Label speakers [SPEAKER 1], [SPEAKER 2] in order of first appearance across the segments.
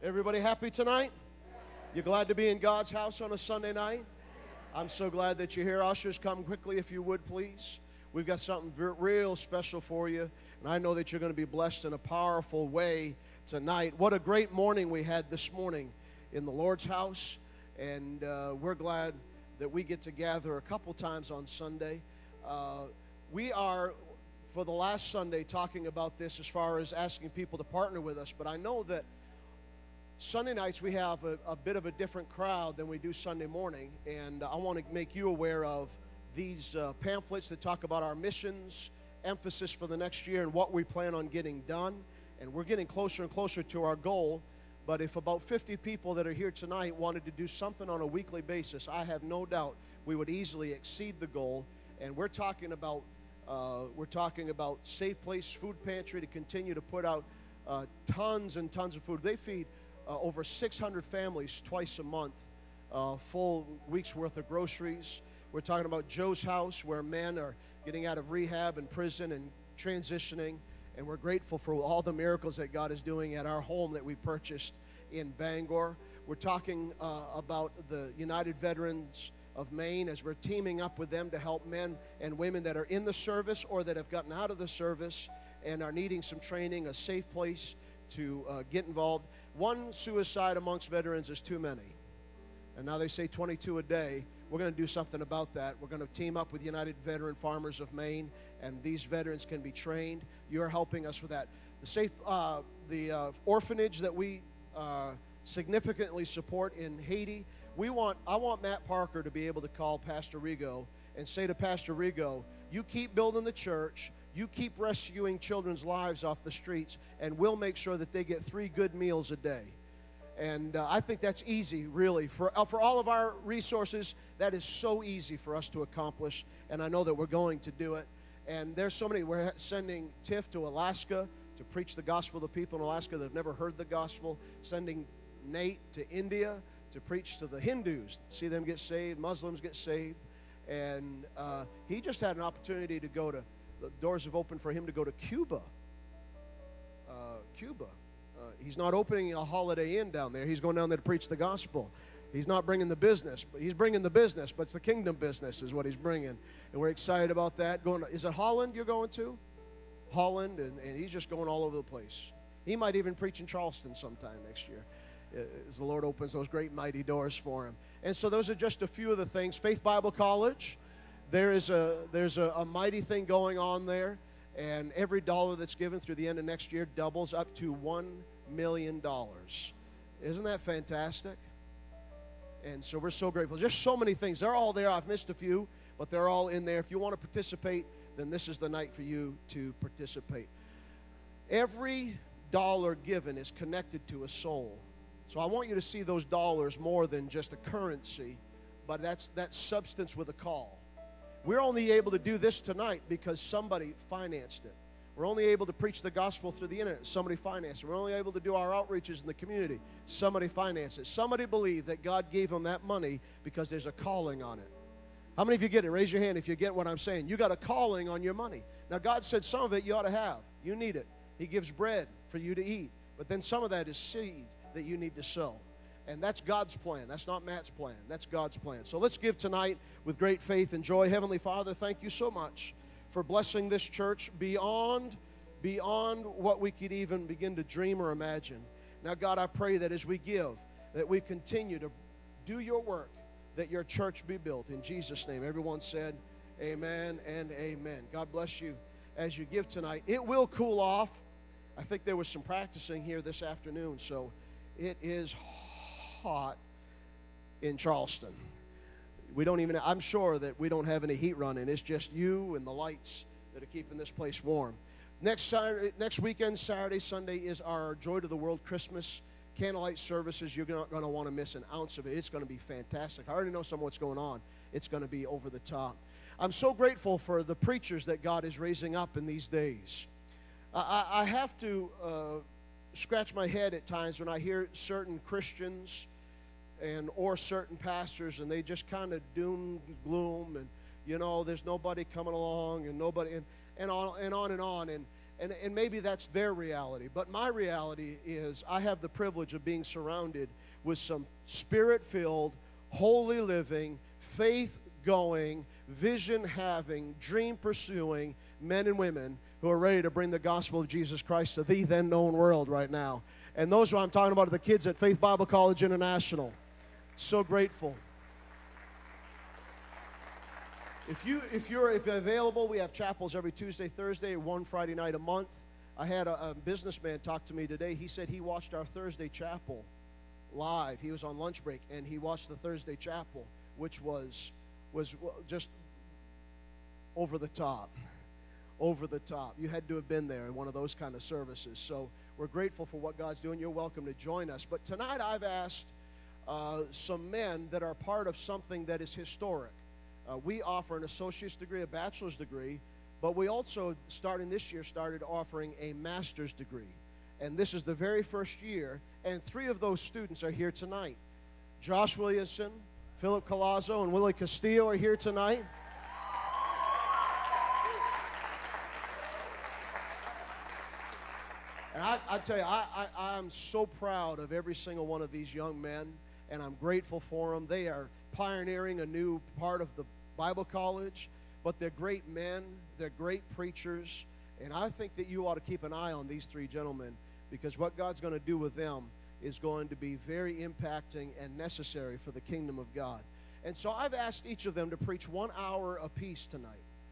[SPEAKER 1] Everybody happy tonight? You glad to be in God's house on a Sunday night? I'm so glad that you're here. Ushers, come quickly if you would, please. We've got something real special for you, and I know that you're going to be blessed in a powerful way tonight. What a great morning we had this morning in the Lord's house, and we're glad that we get to gather a couple times on Sunday. We are, for the last Sunday, talking about this as far as asking people to partner with us, but I know that Sunday nights we have a bit of a different crowd than we do Sunday morning, and I want to make you aware of these pamphlets that talk about our missions, emphasis for the next year, and what we plan on getting done. And we're getting closer and closer to our goal, but if about 50 people that are here tonight wanted to do something on a weekly basis, I have no doubt we would easily exceed the goal. And we're talking about Safe Place Food Pantry to continue to put out tons and tons of food. They feed over 600 families twice a month, full week's worth of groceries. We're talking about Joe's House, where men are getting out of rehab and prison and transitioning, and we're grateful for all the miracles that God is doing at our home that we purchased in Bangor. We're talking about the United Veterans of Maine, as we're teaming up with them to help men and women that are in the service or that have gotten out of the service and are needing some training, a safe place to get involved. One suicide amongst veterans is too many. And now they say 22 a day. We're going to do something about that. We're going to team up with United Veteran Farmers of Maine, and these veterans can be trained. You're helping us with that. The orphanage that we significantly support in Haiti, I want Matt Parker to be able to call Pastor Rigo and say to Pastor Rigo, you keep building the church, you keep rescuing children's lives off the streets, and we'll make sure that they get 3 good meals a day. And I think that's easy, really. For all of our resources, that is so easy for us to accomplish, and I know that we're going to do it. And there's so many. We're sending Tiff to Alaska to preach the gospel to people in Alaska that have never heard the gospel, sending Nate to India to preach to the Hindus, see them get saved, Muslims get saved. And he just had an opportunity to go to, the doors have opened for him to go to Cuba. He's not opening a Holiday Inn down there. He's going down there to preach the gospel. He's not bringing the business, but he's bringing the business, but it's the kingdom business is what he's bringing. And we're excited about that. Is it Holland you're going to? Holland, and he's just going all over the place. He might even preach in Charleston sometime next year as the Lord opens those great mighty doors for him. And so those are just a few of the things. Faith Bible College, there's a mighty thing going on there, and every dollar that's given through the end of next year doubles up to $1 million. Isn't that fantastic? And so we're so grateful. There's so many things. They're all there. I've missed a few, but they're all in there. If you want to participate, then this is the night for you to participate. Every dollar given is connected to a soul. So I want you to see those dollars more than just a currency, but that's substance with a call. We're only able to do this tonight because somebody financed it. We're only able to preach the gospel through the internet. Somebody financed it. We're only able to do our outreaches in the community. Somebody financed it. Somebody believed that God gave them that money because there's a calling on it. How many of you get it? Raise your hand if you get what I'm saying. You got a calling on your money. Now, God said some of it you ought to have. You need it. He gives bread for you to eat. But then some of that is seed that you need to sow. And that's God's plan. That's not Matt's plan. That's God's plan. So let's give tonight with great faith and joy. Heavenly Father, thank you so much for blessing this church beyond what we could even begin to dream or imagine. Now, God, I pray that as we give, that we continue to do your work, that your church be built. In Jesus' name, everyone said amen and amen. God bless you as you give tonight. It will cool off. I think there was some practicing here this afternoon, so it is hot in Charleston. I'm sure that we don't have any heat running. It's just you and the lights that are keeping this place warm. Next weekend, Saturday, Sunday, is our Joy to the World Christmas candlelight services. You're not going to want to miss an ounce of it. It's going to be fantastic. I already know some of what's going on. It's going to be over the top. I'm so grateful for the preachers that God is raising up in these days. I have to scratch my head at times when I hear certain Christians or certain pastors, and they just kind of doom, gloom, and there's nobody coming along, and nobody, and on and on. And maybe that's their reality. But my reality is I have the privilege of being surrounded with some spirit-filled, holy living, faith-going, vision-having, dream-pursuing men and women who are ready to bring the gospel of Jesus Christ to the then-known world right now. And those who I'm talking about are the kids at Faith Bible College International. So grateful. If you're available, we have chapels every Tuesday, Thursday, one Friday night a month. I had a businessman talk to me today. He said he watched our Thursday chapel live. He was on lunch break, and he watched the Thursday chapel, which was just over the top. Over the top. You had to have been there in one of those kind of services. So we're grateful for what God's doing. You're welcome to join us. But tonight I've asked some men that are part of something that is historic. We offer an associate's degree, a bachelor's degree, but we also, starting this year, started offering a master's degree. And this is the very first year, and 3 of those students are here tonight. Josh Williamson, Philip Colazzo, and Willie Castillo are here tonight. And I tell you, I'm so proud of every single one of these young men, and I'm grateful for them. They are pioneering a new part of the Bible college, but they're great men, they're great preachers, and I think that you ought to keep an eye on these 3 gentlemen, because what God's going to do with them is going to be very impacting and necessary for the kingdom of God. And so I've asked each of them to preach 1 hour apiece tonight.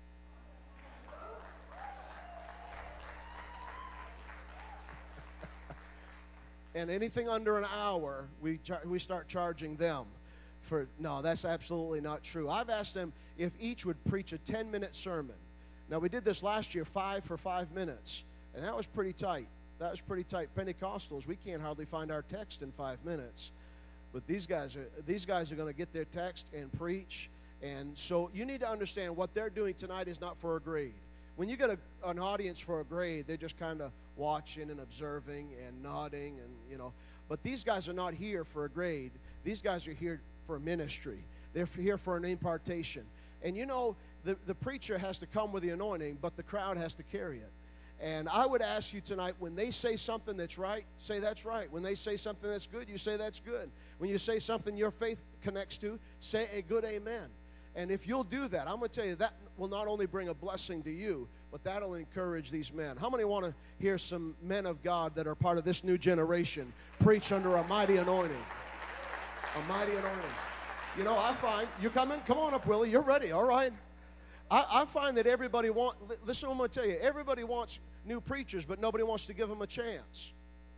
[SPEAKER 1] And anything under an hour, we start charging them. No, that's absolutely not true. I've asked them if each would preach a 10-minute sermon. Now, we did this last year, 5 for 5 minutes, and that was pretty tight. That was pretty tight. Pentecostals, we can't hardly find our text in 5 minutes. But these guys are going to get their text and preach. And so you need to understand what they're doing tonight is not for a grade. When you get an audience for a grade, they're just kind of watching and observing and nodding and, But these guys are not here for a grade. These guys are here for a ministry. They're here for an impartation. And the preacher has to come with the anointing, but the crowd has to carry it. And I would ask you tonight, when they say something that's right, say that's right. When they say something that's good, you say that's good. When you say something your faith connects to, say a good amen. And if you'll do that, I'm going to tell you, that will not only bring a blessing to you, but that'll encourage these men. How many want to hear some men of God that are part of this new generation preach under a mighty anointing? A mighty anointing. I find, you coming? Come on up, Willie. You're ready. All right. I find that everybody listen, I'm going to tell you, everybody wants new preachers, but nobody wants to give them a chance.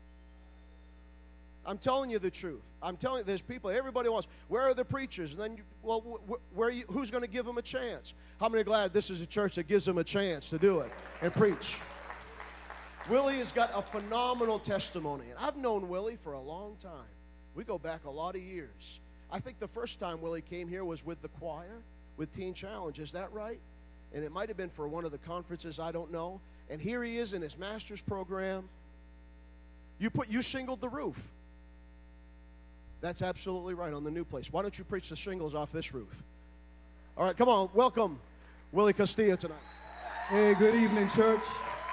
[SPEAKER 1] I'm telling you the truth. I'm telling you, there's people, everybody wants, where are the preachers? And then, who's going to give them a chance? How many are glad this is a church that gives them a chance to do it and preach? Willie has got a phenomenal testimony. And I've known Willie for a long time. We go back a lot of years. I think the first time Willie came here was with the choir, with Teen Challenge. Is that right? And it might have been for one of the conferences, I don't know. And here he is in his master's program. You shingled the roof. That's absolutely right, on the new place. Why don't you preach the shingles off this roof? All right, come on. Welcome, Willie Castillo tonight.
[SPEAKER 2] Hey, good evening, church.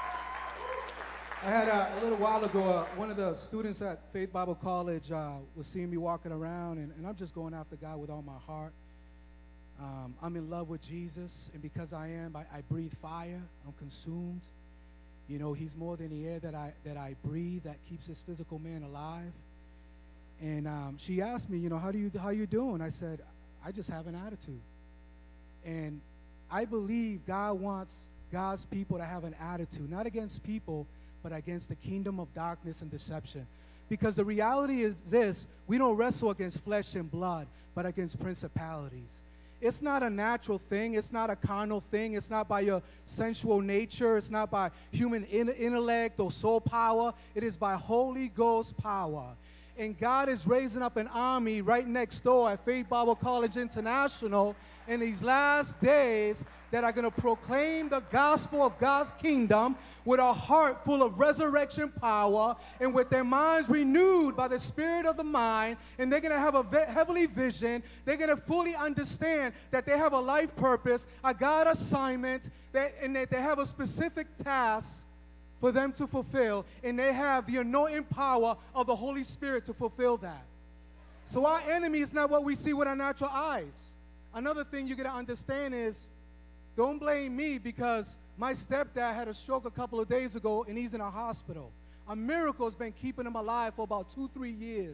[SPEAKER 2] I had a little while ago, one of the students at Faith Bible College was seeing me walking around, and I'm just going after God with all my heart. I'm in love with Jesus, and because I am, I breathe fire. I'm consumed. He's more than the air that I breathe that keeps this physical man alive. And she asked me, how you doing? I said, I just have an attitude. And I believe God wants God's people to have an attitude, not against people, but against the kingdom of darkness and deception. Because the reality is this: we don't wrestle against flesh and blood, but against principalities. It's not a natural thing. It's not a carnal thing. It's not by your sensual nature. It's not by human intellect or soul power. It is by Holy Ghost power. And God is raising up an army right next door at Faith Bible College International in these last days that are going to proclaim the gospel of God's kingdom with a heart full of resurrection power and with their minds renewed by the spirit of the mind. And they're going to have a heavenly vision. They're going to fully understand that they have a life purpose, a God assignment, and that they have a specific task for them to fulfill, and they have the anointing power of the Holy Spirit to fulfill that. So our enemy is not what we see with our natural eyes. Another thing you got to understand is, don't blame me because my stepdad had a stroke a couple of days ago and he's in a hospital. A miracle has been keeping him alive for about 2-3 years.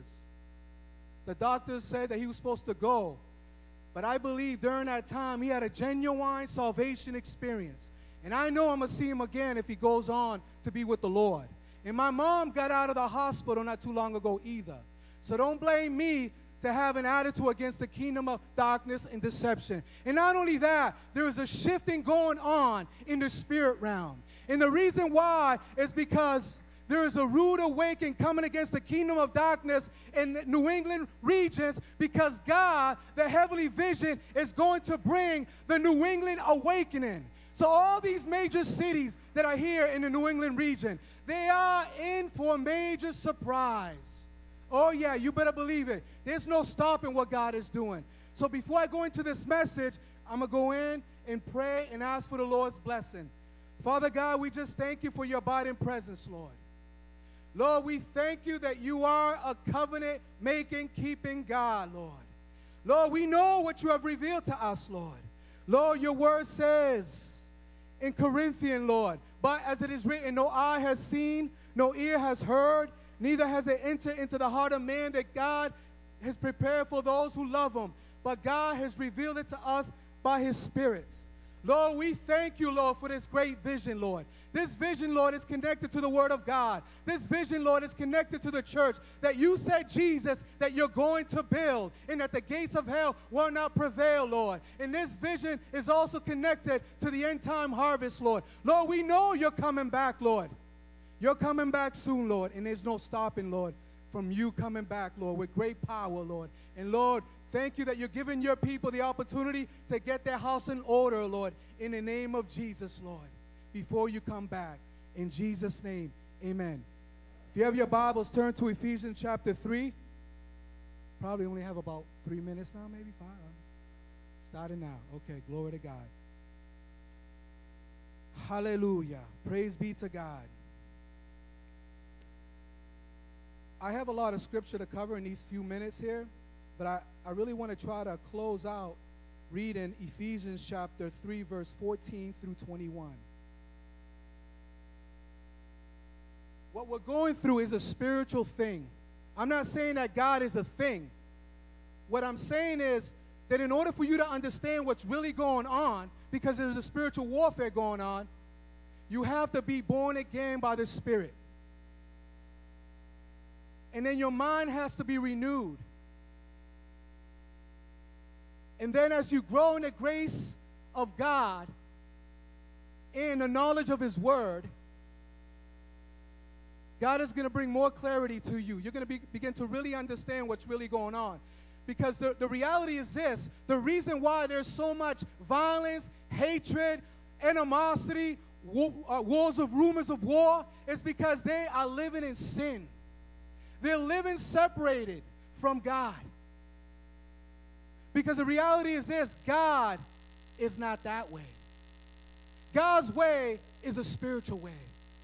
[SPEAKER 2] The doctors said that he was supposed to go, but I believe during that time he had a genuine salvation experience. And I know I'm going to see him again if he goes on to be with the Lord. And my mom got out of the hospital not too long ago either. So don't blame me to have an attitude against the kingdom of darkness and deception. And not only that, there is a shifting going on in the spirit realm. And the reason why is because there is a rude awakening coming against the kingdom of darkness in the New England regions, because God, the heavenly vision, is going to bring the New England awakening. So all these major cities that are here in the New England region, they are in for a major surprise. Oh yeah, you better believe it. There's no stopping what God is doing. So before I go into this message, I'm going to go in and pray and ask for the Lord's blessing. Father God, we just thank you for your abiding presence, Lord. Lord, we thank you that you are a covenant-making, keeping God, Lord. Lord, we know what you have revealed to us, Lord. Lord, your word says in Corinthians, Lord, but as it is written, no eye has seen, no ear has heard, neither has it entered into the heart of man that God has prepared for those who love him. But God has revealed it to us by his Spirit. Lord, we thank you, Lord, for this great vision, Lord. This vision, Lord, is connected to the Word of God. This vision, Lord, is connected to the church that you said, Jesus, that you're going to build, and that the gates of hell will not prevail, Lord. And this vision is also connected to the end-time harvest, Lord. Lord, we know you're coming back, Lord. You're coming back soon, Lord, and there's no stopping, Lord, from you coming back, Lord, with great power, Lord. And, Lord, thank you that you're giving your people the opportunity to get their house in order, Lord, in the name of Jesus, Lord, before you come back. In Jesus' name, amen. If you have your Bibles, turn to Ephesians chapter 3. Probably only have about 3 minutes now, maybe 5. Starting now. Okay, glory to God. Hallelujah. Praise be to God. I have a lot of scripture to cover in these few minutes here, but I really want to try to close out reading Ephesians chapter 3, verse 14 through 21. What we're going through is a spiritual thing. I'm not saying that God is a thing. What I'm saying is that in order for you to understand what's really going on, because there's a spiritual warfare going on, you have to be born again by the Spirit. And then your mind has to be renewed. And then as you grow in the grace of God and the knowledge of his word, God is going to bring more clarity to you. You're going to begin to really understand what's really going on. Because the reality is this: the reason why there's so much violence, hatred, animosity, wars of rumors of war, is because they are living in sin. They're living separated from God. Because the reality is this: God is not that way. God's way is a spiritual way.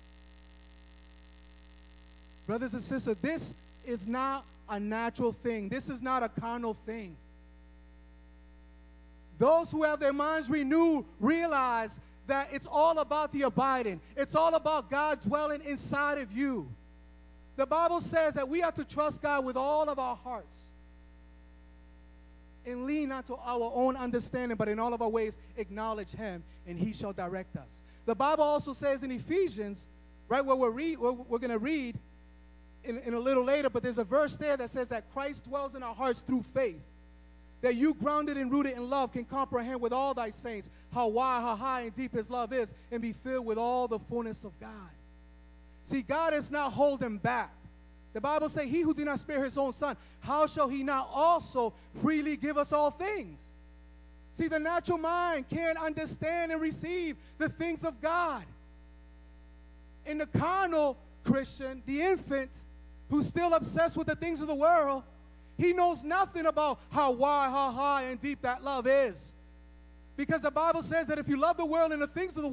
[SPEAKER 2] Brothers and sisters, this is not a natural thing. This is not a carnal thing. Those who have their minds renewed realize that it's all about the abiding. It's all about God dwelling inside of you. The Bible says that we have to trust God with all of our hearts and lean not to our own understanding, but in all of our ways acknowledge him, and he shall direct us. The Bible also says in Ephesians, right where we're going to read in a little later, but there's a verse there that says that Christ dwells in our hearts through faith, that you, grounded and rooted in love, can comprehend with all thy saints how wide, how high and deep his love is, and be filled with all the fullness of God. See, God is not holding back. The Bible says, he who did not spare his own son, how shall he not also freely give us all things? See, the natural mind can't understand and receive the things of God. And the carnal Christian, the infant, who's still obsessed with the things of the world, he knows nothing about how wide, how high, and deep that love is. Because the Bible says that if you love the world and the things of the world,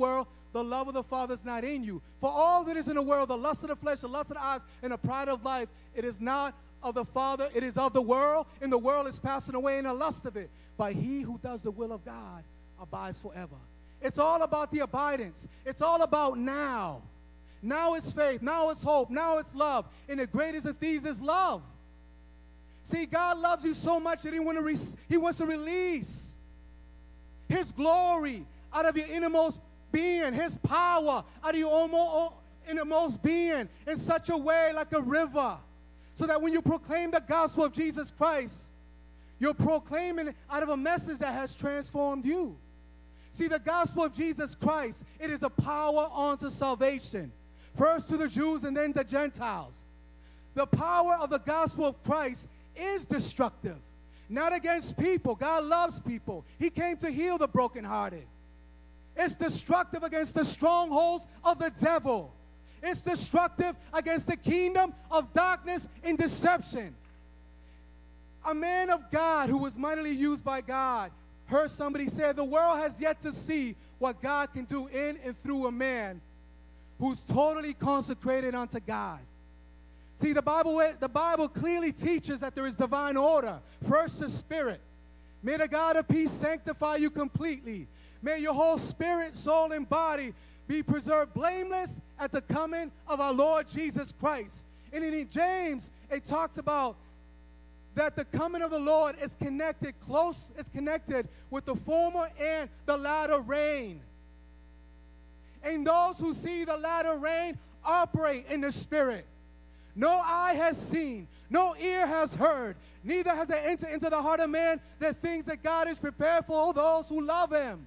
[SPEAKER 2] the love of the Father is not in you. For all that is in the world, the lust of the flesh, the lust of the eyes, and the pride of life, it is not of the Father, it is of the world, and the world is passing away in the lust of it. But he who does the will of God abides forever. It's all about the abidance. It's all about now. Now is faith. Now is hope. Now it's love. And the greatest of these is love. See, God loves you so much that He wants to release His glory out of your innermost being, His power out of your innermost being in such a way like a river, so that when you proclaim the gospel of Jesus Christ, you're proclaiming it out of a message that has transformed you. See, the gospel of Jesus Christ, it is a power unto salvation, first to the Jews and then the Gentiles. The power of the gospel of Christ is destructive, not against people. God loves people. He came to heal the brokenhearted. It's destructive against the strongholds of the devil. It's destructive against the kingdom of darkness and deception. A man of God who was mightily used by God heard somebody say, the world has yet to see what God can do in and through a man who's totally consecrated unto God. See, the Bible clearly teaches that there is divine order. First, the Spirit. May the God of peace sanctify you completely. May your whole spirit, soul, and body be preserved blameless at the coming of our Lord Jesus Christ. And in James, it talks about that the coming of the Lord is connected with the former and the latter rain. And those who see the latter rain operate in the Spirit. No eye has seen, no ear has heard, neither has it entered into the heart of man the things that God has prepared for all those who love Him.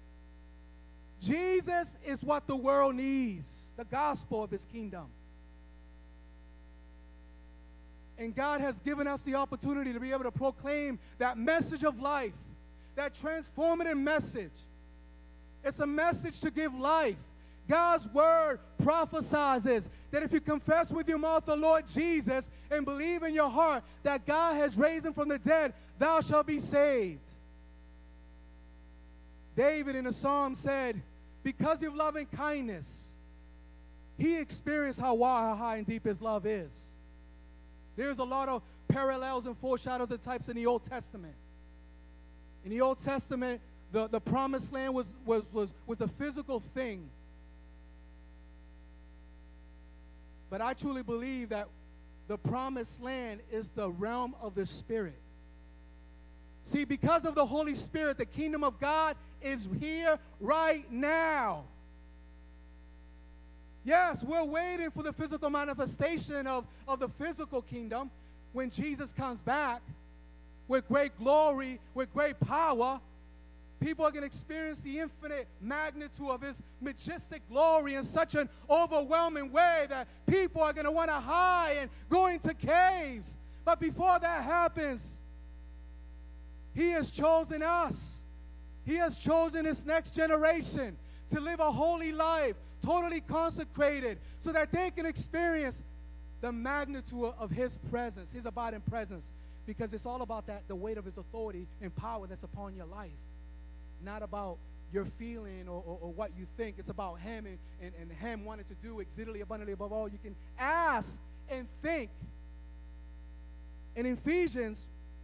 [SPEAKER 2] Jesus is what the world needs, the gospel of His kingdom. And God has given us the opportunity to be able to proclaim that message of life, that transformative message. It's a message to give life. God's word prophesies that if you confess with your mouth the Lord Jesus and believe in your heart that God has raised Him from the dead, thou shalt be saved. David in the Psalm said, because of loving kindness, he experienced how wide, how high and deep His love is. There's a lot of parallels and foreshadows and types in the Old Testament. In the Old Testament, the promised land was a physical thing. But I truly believe that the promised land is the realm of the Spirit. See, because of the Holy Spirit, the kingdom of God is here right now. Yes, we're waiting for the physical manifestation of the physical kingdom when Jesus comes back with great glory, with great power. People are going to experience the infinite magnitude of His majestic glory in such an overwhelming way that people are going to want to hide and go into caves. But before that happens, He has chosen us. He has chosen His next generation to live a holy life, totally consecrated, so that they can experience the magnitude of His presence, His abiding presence, because it's all about the weight of His authority and power that's upon your life. Not about your feeling or what you think. It's about Him and Him wanting to do exceedingly abundantly above all you can ask and think. In Ephesians,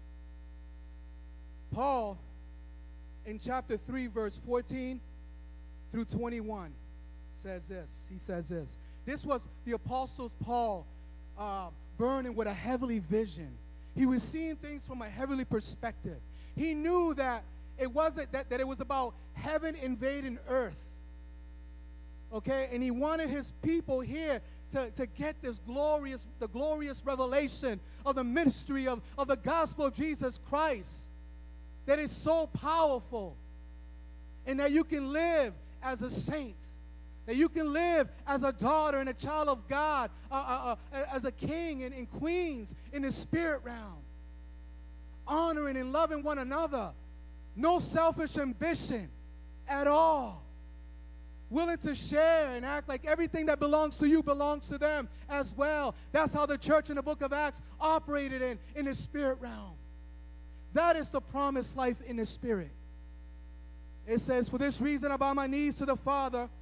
[SPEAKER 2] Paul, in chapter 3, verse 14 through 21, says this. He says this. This was the Apostle Paul burning with a heavenly vision. He was seeing things from a heavenly perspective. He knew that it wasn't that it was about heaven invading earth. Okay? And he wanted his people here to get the glorious revelation of the ministry of the gospel of Jesus Christ. That is so powerful. And that you can live as a saint. That you can live as a daughter and a child of God, as a king and queens in the spirit realm. Honoring and loving one another. No selfish ambition at all. Willing to share and act like everything that belongs to you belongs to them as well. That's how the church in the book of Acts operated in the spirit realm. That is the promised life in the Spirit. It says, for this reason I bow my knees to the Father,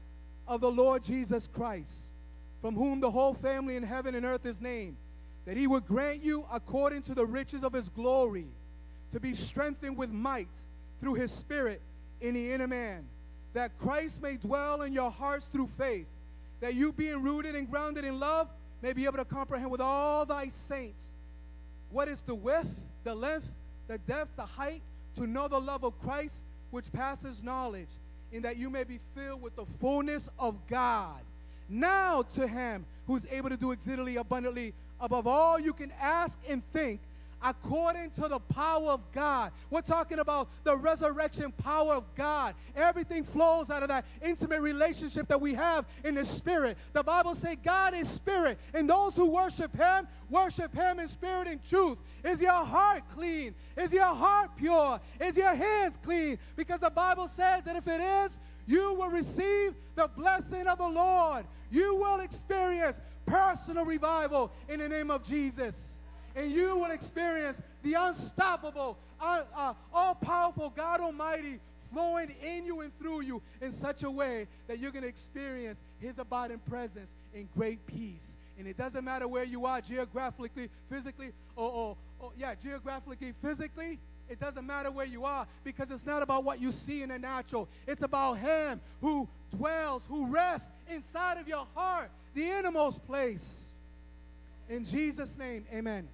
[SPEAKER 2] of the Lord Jesus Christ, from whom the whole family in heaven and earth is named, that he would grant you, according to the riches of his glory, to be strengthened with might through his Spirit in the inner man, that Christ may dwell in your hearts through faith, that you, being rooted and grounded in love, may be able to comprehend with all thy saints what is the width, the length, the depth, the height, to know the love of Christ, which passes knowledge, in that you may be filled with the fullness of God. Now to him who is able to do exceedingly abundantly above all you can ask and think, according to the power of God. We're talking about the resurrection power of God. Everything flows out of that intimate relationship that we have in the Spirit. The Bible says God is Spirit, and those who worship him in spirit and truth. Is your heart clean? Is your heart pure? Is your hands clean? Because the Bible says that if it is, you will receive the blessing of the Lord. You will experience personal revival in the name of Jesus. And you will experience the unstoppable, all-powerful God Almighty flowing in you and through you in such a way that you're going to experience his abiding presence in great peace. And it doesn't matter where you are geographically, physically, geographically, physically. It doesn't matter where you are, because it's not about what you see in the natural. It's about him who dwells, who rests inside of your heart, the innermost place. In Jesus' name, amen.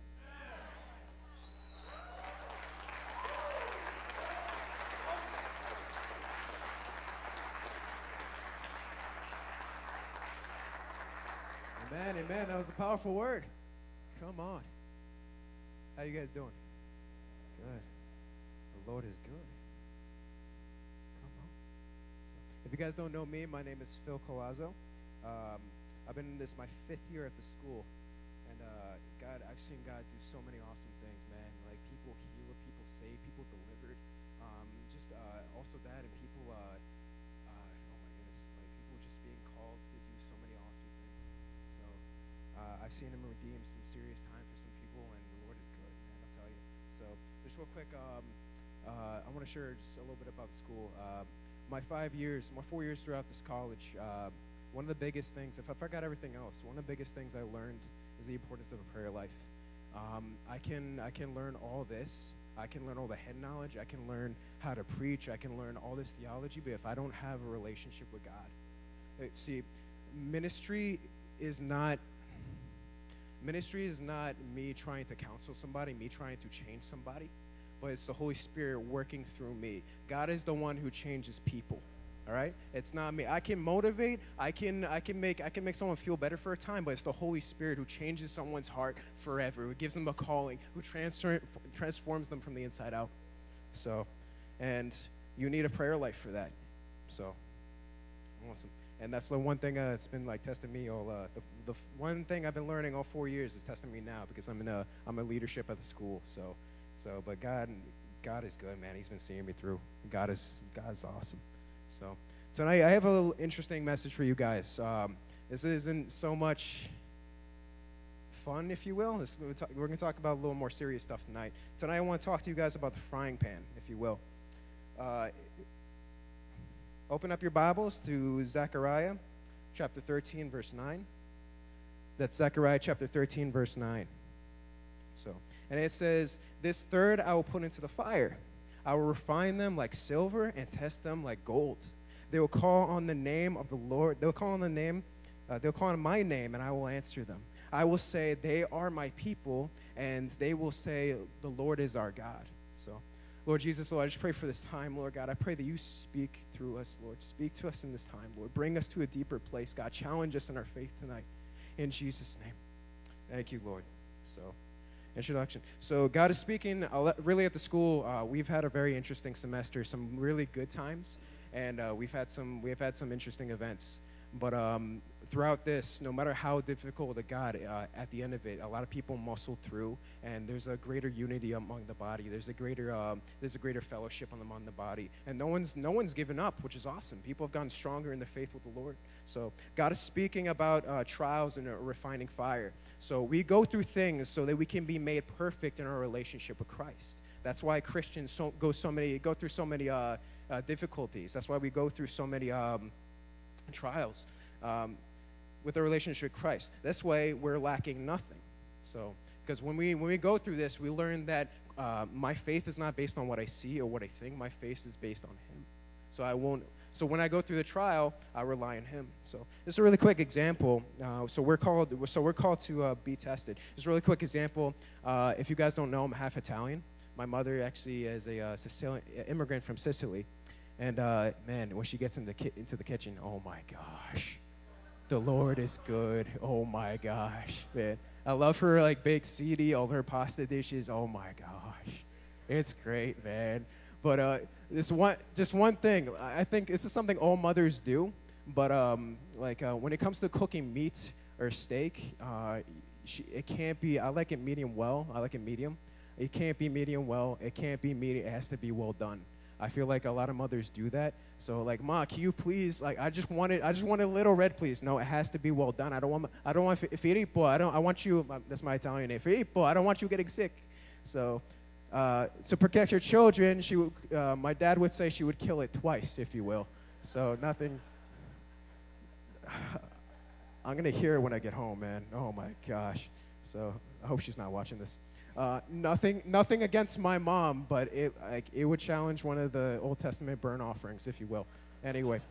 [SPEAKER 3] Amen, amen. That was a powerful word. Come on. How you guys doing? Good. The Lord is good. Come on. If you guys don't know me, my name is Phil Colazo. I've been in this my 5th year at the school, and I've seen God do so many awesome things, man. Like people healed, people saved, people delivered. Also that, and people, oh my goodness, like people just being called to do so many awesome things. So I've seen him redeem some serious time for some people, and the Lord is good, man. I'll tell you. So just real quick, I want to share just a little bit about the school. My 4 years throughout this college, one of the biggest things, if I forgot everything else, one of the biggest things I learned is the importance of a prayer life. I can learn all this. I can learn all the head knowledge. I can learn how to preach. I can learn all this theology, but if I don't have a relationship with God, see, ministry is not me trying to counsel somebody, me trying to change somebody, but it's the Holy Spirit working through me. God is the one who changes people. All right? It's not me. I can motivate, I can make someone feel better for a time, but it's the Holy Spirit who changes someone's heart forever, who gives them a calling, who transforms them from the inside out. So, and you need a prayer life for that. So, awesome. And that's the one thing that's been like testing me all. The one thing I've been learning all 4 years is testing me now, because I'm a leadership at the school. But God is good, man. He's been seeing me through. God is awesome. So tonight I have a little interesting message for you guys. This isn't so much fun, if you will. We're going to talk about a little more serious stuff tonight. Tonight I want to talk to you guys about the frying pan, if you will. Open up your Bibles to Zechariah chapter 13, verse 9. That's Zechariah chapter 13, verse 9. And it says, "This third I will put into the fire. I will refine them like silver and test them like gold. They will call on the name of the Lord. They'll call on my name, and I will answer them. I will say, they are my people, and they will say, the Lord is our God." So, Lord Jesus, Lord, I just pray for this time, Lord God. I pray that you speak through us, Lord. Speak to us in this time, Lord. Bring us to a deeper place, God. Challenge us in our faith tonight. In Jesus' name. Thank you, Lord. So, introduction. So God is speaking really at the school. We've had a very interesting semester, some really good times, and we've had some interesting events. But throughout this, no matter how difficult it got, at the end of it, a lot of people muscled through, and there's a greater unity among the body. There's a greater fellowship among the body, and no one's given up, which is awesome. People have gotten stronger in their faith with the Lord. So God is speaking about trials and a refining fire. So we go through things so that we can be made perfect in our relationship with Christ. That's why Christians go through so many difficulties. That's why we go through so many trials with our relationship with Christ. This way, we're lacking nothing. So, because when we go through this, we learn that my faith is not based on what I see or what I think. My faith is based on Him. So I won't. So when I go through the trial, I rely on Him. So just a really quick example. So we're called to be tested. Just a really quick example. If you guys don't know, I'm half Italian. My mother actually is a Sicilian immigrant from Sicily, and man, when she gets into the kitchen, oh my gosh, the Lord is good. Oh my gosh, man, I love her like baked ziti, all her pasta dishes. Oh my gosh, it's great, man. But just one thing. I think this is something all mothers do. But when it comes to cooking meat or steak, it can't be. I like it medium well. I like it medium. It can't be medium well. It can't be medium. It has to be well done. I feel like a lot of mothers do that. So like, Ma, can you please, like, I just want a little red, please. No, it has to be well done. I don't want Filippo. I want you. That's my Italian name. Filippo. I don't want you getting sick. So. To protect your children, my dad would say she would kill it twice, if you will. So nothing. I'm gonna hear it when I get home, man. Oh my gosh. So I hope she's not watching this. Nothing against my mom, but it would challenge one of the Old Testament burnt offerings, if you will. Anyway.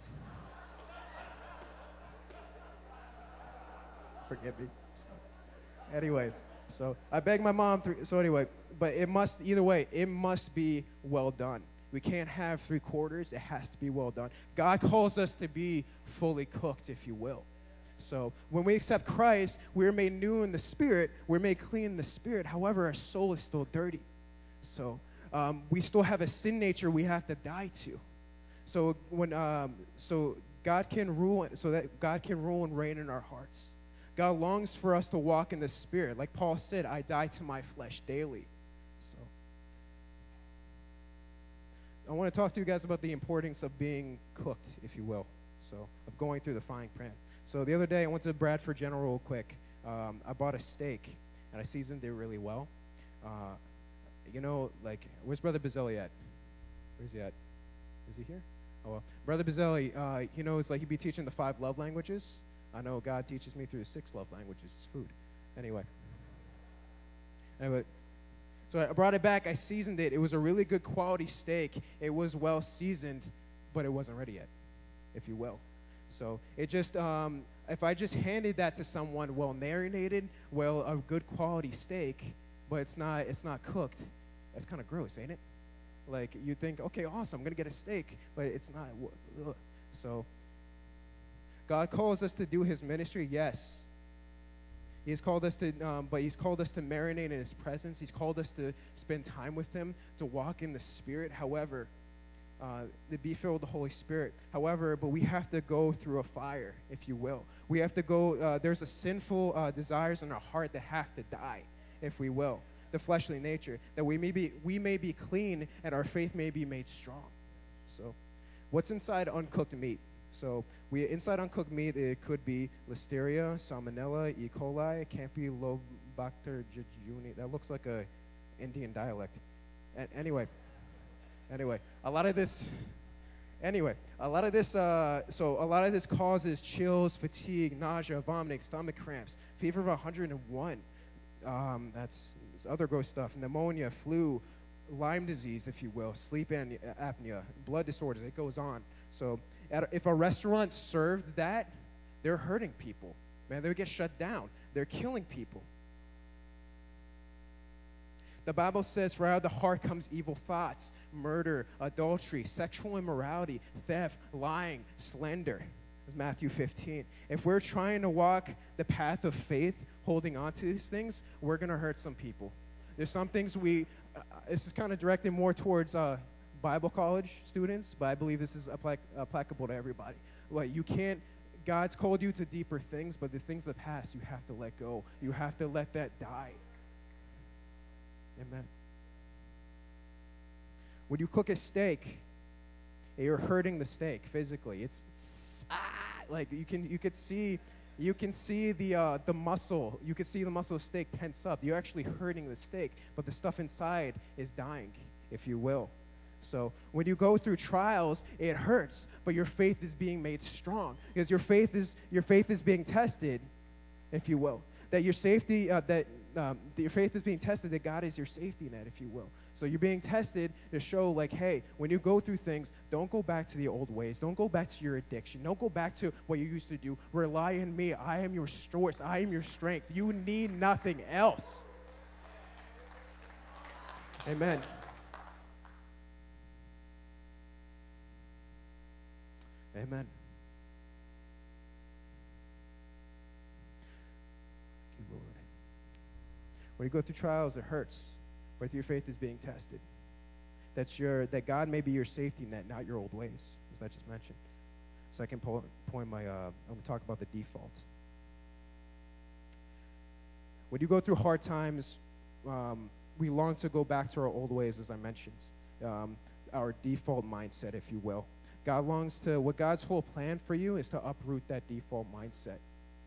[SPEAKER 3] Forgive me. Anyway. So I beg my mom. But it must be well done. We can't have 3/4. It has to be well done. God calls us to be fully cooked, if you will. So when we accept Christ, we're made new in the Spirit. We're made clean in the Spirit. However, our soul is still dirty. So we still have a sin nature we have to die to. So God can rule, so that God can rule and reign in our hearts. God longs for us to walk in the Spirit. Like Paul said, I die to my flesh daily. So I want to talk to you guys about the importance of being cooked, if you will. So of going through the frying pan. So the other day, I went to Bradford General real quick. I bought a steak, and I seasoned it really well. Where's Brother Bazzelli at? Where's he at? Is he here? Oh, well. Brother Bazzelli, it's like he'd be teaching the 5 love languages. I know God teaches me through the 6 love languages. It's food. Anyway, so I brought it back. I seasoned it. It was a really good quality steak. It was well seasoned, but it wasn't ready yet, if you will. So it just, if I just handed that to someone well marinated, a good quality steak, but it's not cooked, that's kind of gross, ain't it? Like you think, okay, awesome, I'm gonna get a steak, but it's not. Ugh. So. God calls us to do His ministry, yes. He's called us to, but He's called us to marinate in His presence. He's called us to spend time with Him, to walk in the Spirit. However, to be filled with the Holy Spirit. However, but we have to go through a fire, if you will. We have to go. There's a sinful desires in our heart that have to die, if we will. The fleshly nature, that we may be clean and our faith may be made strong. So, what's inside uncooked meat? So inside uncooked meat, it could be Listeria, Salmonella, E. coli, Campylobacter jejuni. That looks like a Indian dialect. Anyway, a lot of this causes chills, fatigue, nausea, vomiting, stomach cramps, fever of 101. That's other gross stuff. Pneumonia, flu, Lyme disease, if you will, sleep apnea, blood disorders. It goes on. So if a restaurant served that, they're hurting people. Man, they would get shut down. They're killing people. The Bible says, for out of the heart comes evil thoughts, murder, adultery, sexual immorality, theft, lying, slander. That's Matthew 15. If we're trying to walk the path of faith, holding on to these things, we're going to hurt some people. There's some things this is kind of directed more towards Bible college students, but I believe this is applicable to everybody. Like God's called you to deeper things, but the things of the past you have to let go. You have to let that die. Amen. When you cook a steak, you're hurting the steak physically. It's like you can see the muscle. You can see the muscle of steak tense up. You're actually hurting the steak, but the stuff inside is dying, if you will. So when you go through trials, it hurts, but your faith is being made strong because your faith is being tested, if you will. That your safety, that your faith is being tested. That God is your safety net, if you will. So you're being tested to show, like, hey, when you go through things, don't go back to the old ways. Don't go back to your addiction. Don't go back to what you used to do. Rely on me. I am your source. I am your strength. You need nothing else. Amen. Amen. Thank you, Lord. When you go through trials, it hurts, but your faith is being tested. That God may be your safety net, not your old ways, as I just mentioned. Second point, I'm going to talk about the default. When you go through hard times, we long to go back to our old ways, as I mentioned, our default mindset, if you will. What God's whole plan for you is to uproot that default mindset.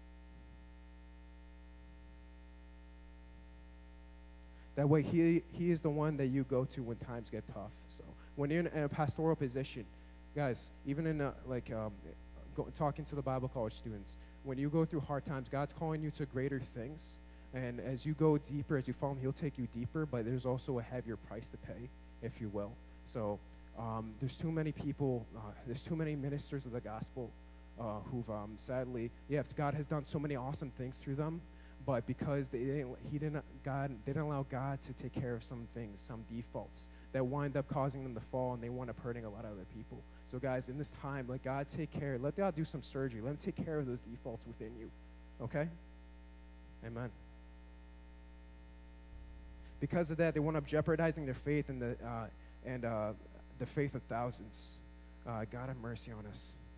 [SPEAKER 3] That way, he is the one that you go to when times get tough. So when you're in a pastoral position, guys, even in talking to the Bible college students, when you go through hard times, God's calling you to greater things. And as you go deeper, as you follow him, he'll take you deeper, but there's also a heavier price to pay, if you will. So there's too many people, there's too many ministers of the gospel who've sadly, yes, God has done so many awesome things through them, but because they didn't allow God to take care of some things, some defaults that wind up causing them to fall, and they wind up hurting a lot of other people. So guys, in this time, let God take care. Let God do some surgery. Let him take care of those defaults within you. Okay? Amen. Because of that, they wind up jeopardizing their faith and the faith of thousands. God have mercy on us.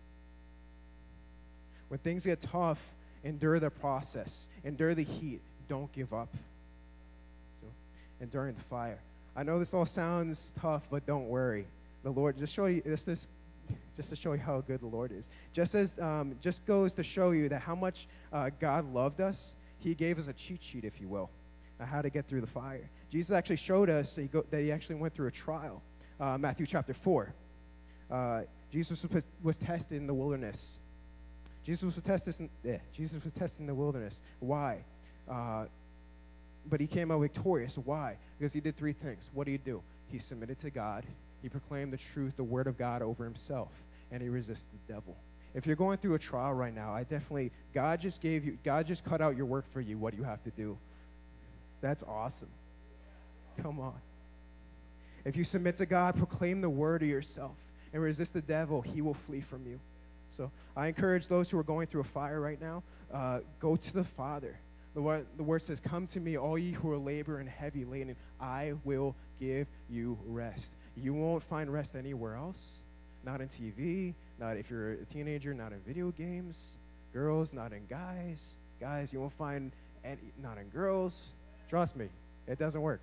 [SPEAKER 3] When things get tough, endure the process. Endure the heat. Don't give up. So, enduring the fire. I know this all sounds tough, but don't worry. The Lord, just to show you how good the Lord is. Just goes to show you that how much God loved us. He gave us a cheat sheet, if you will, on how to get through the fire. Jesus actually showed us that he actually went through a trial. Matthew chapter 4. Jesus was tested in the wilderness. Jesus was tested in the wilderness. Why? But he came out victorious. Why? Because he did three things. What do? He submitted to God. He proclaimed the truth, the word of God over himself, and he resisted the devil. If you're going through a trial right now, God just cut out your work for you. What do you have to do? That's awesome. Come on. If you submit to God, proclaim the word to yourself, and resist the devil, he will flee from you. So I encourage those who are going through a fire right now, go to the Father. The word says, come to me, all ye who are labor and heavy laden, I will give you rest. You won't find rest anywhere else. Not in TV, not if you're a teenager, not in video games. Girls, not in guys. Guys, you won't find not in girls. Trust me, it doesn't work.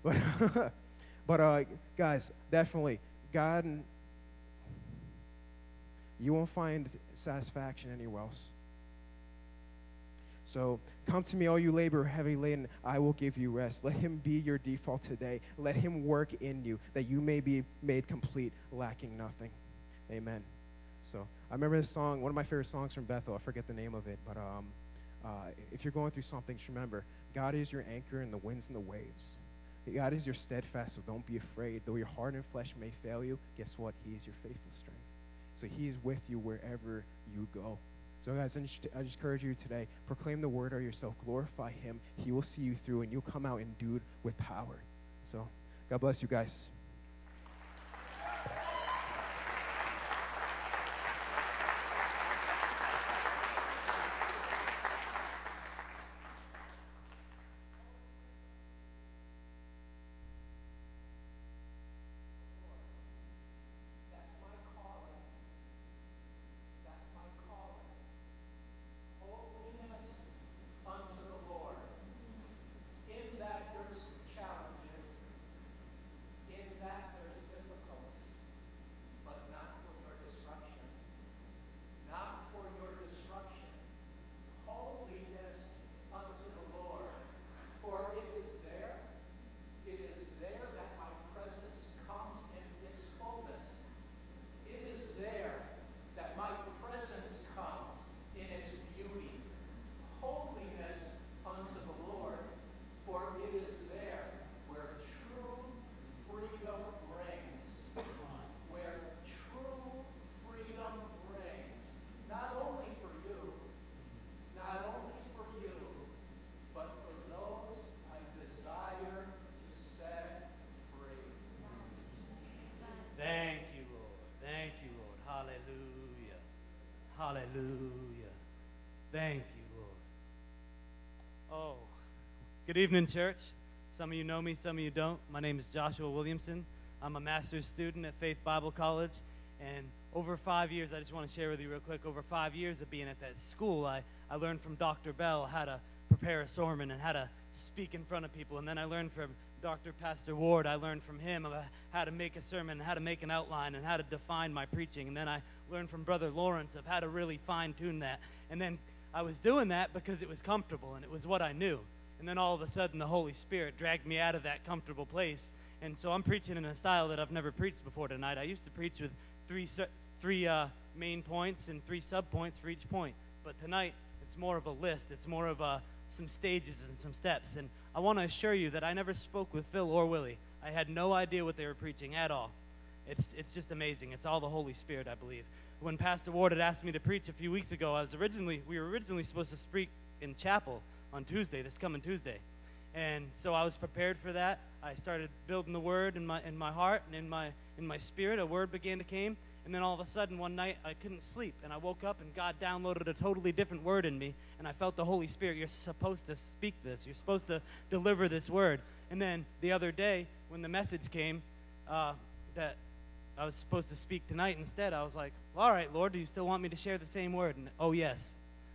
[SPEAKER 3] But guys, definitely, God, you won't find satisfaction anywhere else. So come to me, all you labor heavy laden, I will give you rest. Let him be your default today. Let him work in you, that you may be made complete, lacking nothing. Amen. So I remember this song, one of my favorite songs from Bethel. I forget the name of it, but if you're going through something, just remember, God is your anchor in the winds and the waves. God is your steadfast, so don't be afraid. Though your heart and flesh may fail you, guess what? He is your faithful strength. So he's with you wherever you go. So guys, I just encourage you today, proclaim the word of yourself, glorify him. He will see you through, and you'll come out endued with power. So God bless you guys.
[SPEAKER 4] In that there's challenges, in Hallelujah. Thank you, Lord. Oh, good evening, church. Some of you know me, some of you don't. My name is Joshua Williamson. I'm a master's student at Faith Bible College. And over 5 years, I just want to share with you real quick, over 5 years of being at that school, I learned from Dr. Bell how to prepare a sermon and how to speak in front of people. And then I learned from Pastor Ward, I learned from him about how to make a sermon, how to make an outline, and how to define my preaching. And then I learned from Brother Lawrence of how to really fine-tune that. And then I was doing that because it was comfortable and it was what I knew. And then all of a sudden, the Holy Spirit dragged me out of that comfortable place. And so I'm preaching in a style that I've never preached before tonight. I used to preach with three main points and 3 sub-points for each point. But tonight, it's more of a list. It's more of some stages and some steps. And I want to assure you that I never spoke with Phil or Willie. I had no idea what they were preaching at all. It's just amazing. It's all the Holy Spirit, I believe. When Pastor Ward had asked me to preach a few weeks ago, we were originally supposed to speak in chapel on Tuesday, this coming Tuesday. And so I was prepared for that. I started building the word in my heart and in my spirit. A word began to come. And then all of a sudden one night I couldn't sleep, and I woke up and God downloaded a totally different word in me, and I felt the Holy Spirit, you're supposed to speak this. You're supposed to deliver this word. And then the other day when the message came that I was supposed to speak tonight instead, I was like, well, all right, Lord, do you still want me to share the same word? And oh yes,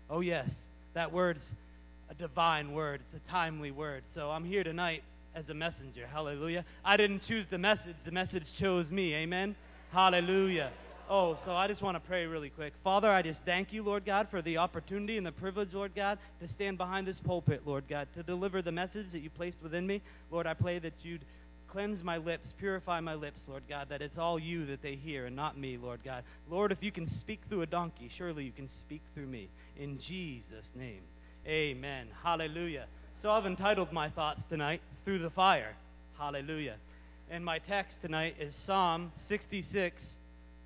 [SPEAKER 4] that word's a divine word. It's a timely word. So I'm here tonight as a messenger. Hallelujah. I didn't choose the message chose me. Amen. Hallelujah. Oh, so I just want to pray really quick. Father, I just thank you, Lord God, for the opportunity and the privilege, Lord God, to stand behind this pulpit, Lord God, to deliver the message that you placed within me. Lord, I pray that you'd cleanse my lips, purify my lips, Lord God, that it's all you that they hear and not me, Lord God. Lord, if you can speak through a donkey, surely you can speak through me. In Jesus' name, amen. Hallelujah. So I've entitled my thoughts tonight, Through the Fire. Hallelujah. And my text tonight is Psalm 66:10.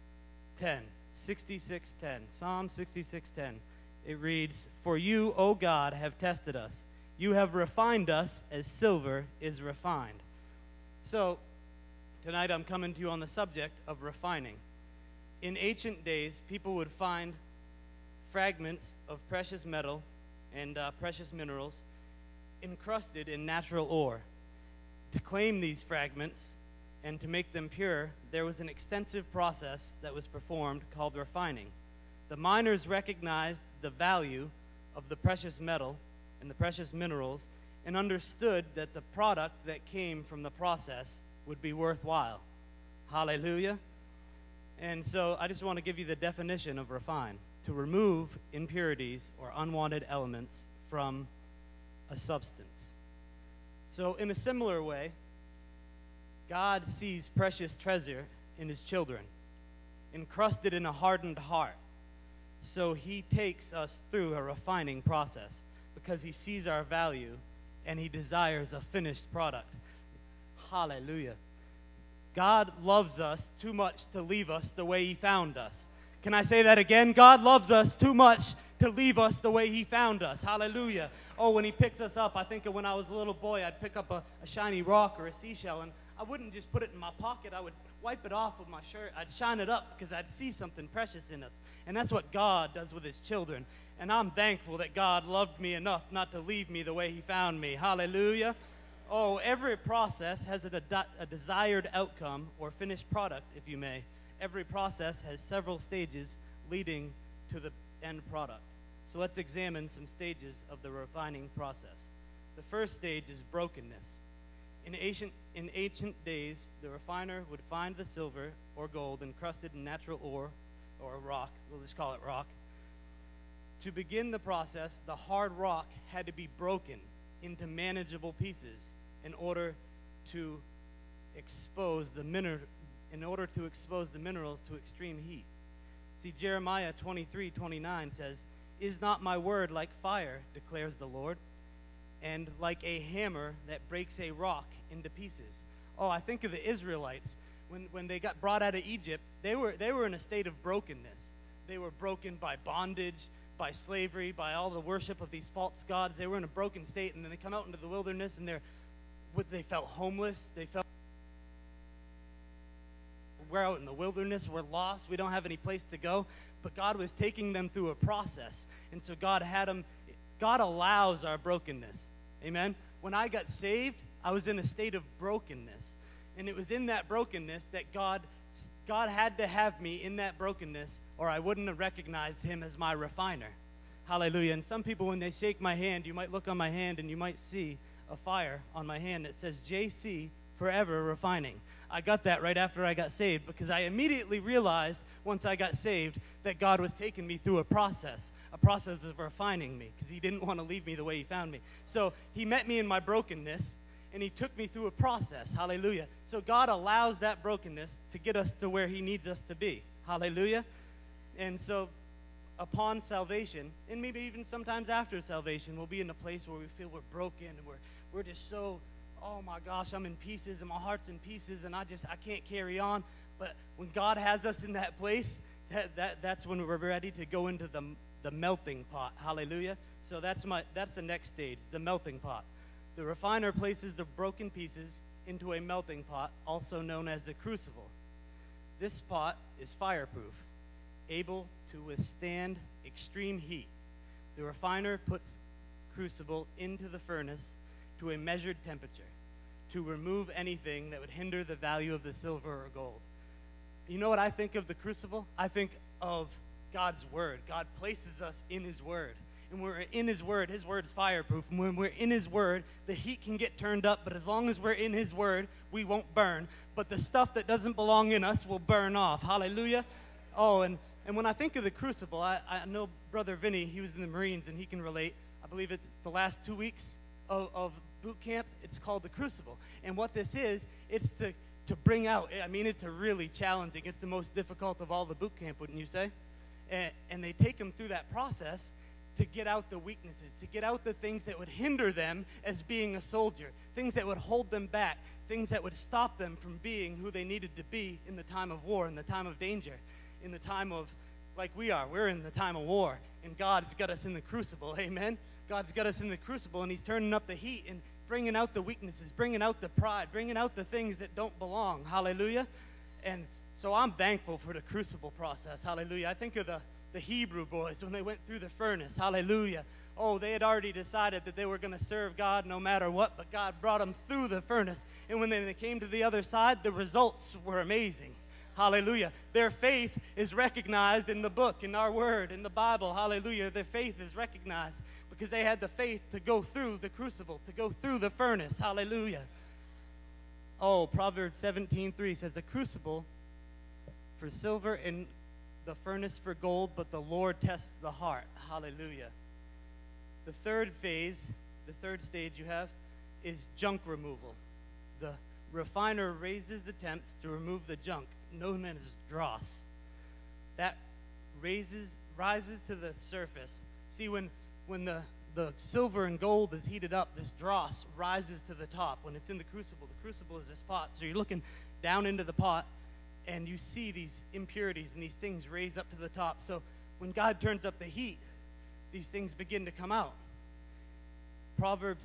[SPEAKER 4] 66:10. Psalm 66:10. It reads, "For you, O God, have tested us. You have refined us as silver is refined." So, tonight I'm coming to you on the subject of refining. In ancient days, people would find fragments of precious metal and precious minerals encrusted in natural ore. To claim these fragments and to make them pure, there was an extensive process that was performed called refining. The miners recognized the value of the precious metal and the precious minerals and understood that the product that came from the process would be worthwhile. Hallelujah. And so I just want to give you the definition of refine: to remove impurities or unwanted elements from a substance. So in a similar way, God sees precious treasure in his children, encrusted in a hardened heart. So he takes us through a refining process because he sees our value and he desires a finished product. Hallelujah. God loves us too much to leave us the way he found us. Can I say that again? God loves us too much to leave us the way he found us. Hallelujah. Oh, when he picks us up, I think of when I was a little boy, I'd pick up a shiny rock or a seashell, and I wouldn't just put it in my pocket. I would wipe it off with my shirt. I'd shine it up because I'd see something precious in us. And that's what God does with his children. And I'm thankful that God loved me enough not to leave me the way he found me. Hallelujah. Oh, every process has a desired outcome or finished product, if you may. Every process has several stages leading to the end product. So let's examine some stages of the refining process. The first stage is brokenness. In ancient days, the refiner would find the silver or gold encrusted in natural ore or rock. We'll just call it rock. To begin the process, the hard rock had to be broken into manageable pieces in order to expose the minerals to extreme heat. See, Jeremiah 23:29 says, "Is not my word like fire, declares the Lord, and like a hammer that breaks a rock into pieces?" Oh, I think of the Israelites. When they got brought out of Egypt, they were in a state of brokenness. They were broken by bondage, by slavery, by all the worship of these false gods. They were in a broken state, and then they come out into the wilderness, and they felt homeless. They felt we're out in the wilderness, we're lost, we don't have any place to go. But God was taking them through a process. And so God allows our brokenness. Amen? When I got saved, I was in a state of brokenness. And it was in that brokenness that God had to have me in that brokenness, or I wouldn't have recognized him as my refiner. Hallelujah. And some people, when they shake my hand, you might look on my hand and you might see a fire on my hand that says JC Forever Refining. I got that right after I got saved, because I immediately realized once I got saved that God was taking me through a process of refining me, because he didn't want to leave me the way he found me. So he met me in my brokenness, and he took me through a process. Hallelujah. So God allows that brokenness to get us to where he needs us to be. Hallelujah. And so upon salvation, and maybe even sometimes after salvation, we'll be in a place where we feel we're broken, and we're just so, oh my gosh, I'm in pieces, and my heart's in pieces, and I can't carry on. But when God has us in that place, that's when we're ready to go into the melting pot. Hallelujah. So that's the next stage, the melting pot. The refiner places the broken pieces into a melting pot, also known as the crucible. This pot is fireproof, able to withstand extreme heat. The refiner puts crucible into the furnace to a measured temperature to remove anything that would hinder the value of the silver or gold. You know what I think of the crucible? I think of God's word. God places us in his word. And when we're in his word's fireproof. And when we're in his word, the heat can get turned up, but as long as we're in his word, we won't burn. But the stuff that doesn't belong in us will burn off. Hallelujah. Oh, and when I think of the crucible, I know Brother Vinny, he was in the Marines, and he can relate. I believe it's the last 2 weeks of boot camp. It's called the crucible. And what this is, it's to bring out, I mean, it's a really challenging, it's the most difficult of all the boot camp, wouldn't you say? And they take them through that process to get out the weaknesses, to get out the things that would hinder them as being a soldier, things that would hold them back, things that would stop them from being who they needed to be in the time of war, in the time of danger, in the time of, like we are, we're in the time of war, and God's got us in the crucible, amen? God's got us in the crucible, and he's turning up the heat and bringing out the weaknesses, bringing out the pride, bringing out the things that don't belong, hallelujah? And so I'm thankful for the crucible process, hallelujah. I think of the Hebrew boys when they went through the furnace, hallelujah. Oh, they had already decided that they were going to serve God no matter what, but God brought them through the furnace. And when they came to the other side, the results were amazing, hallelujah. Their faith is recognized in the book, in our word, in the Bible, hallelujah. Their faith is recognized because they had the faith to go through the crucible, to go through the furnace, hallelujah. Oh, Proverbs 17:3 says, the crucible for silver and the furnace for gold, but the Lord tests the heart. Hallelujah. The third phase, the third stage you have, is junk removal. The refiner raises the temps to remove the junk, known as dross. That rises to the surface. See, when the silver and gold is heated up, this dross rises to the top. When it's in the crucible is this pot. So you're looking down into the pot, and you see these impurities and these things raise up to the top. So when God turns up the heat, these things begin to come out. Proverbs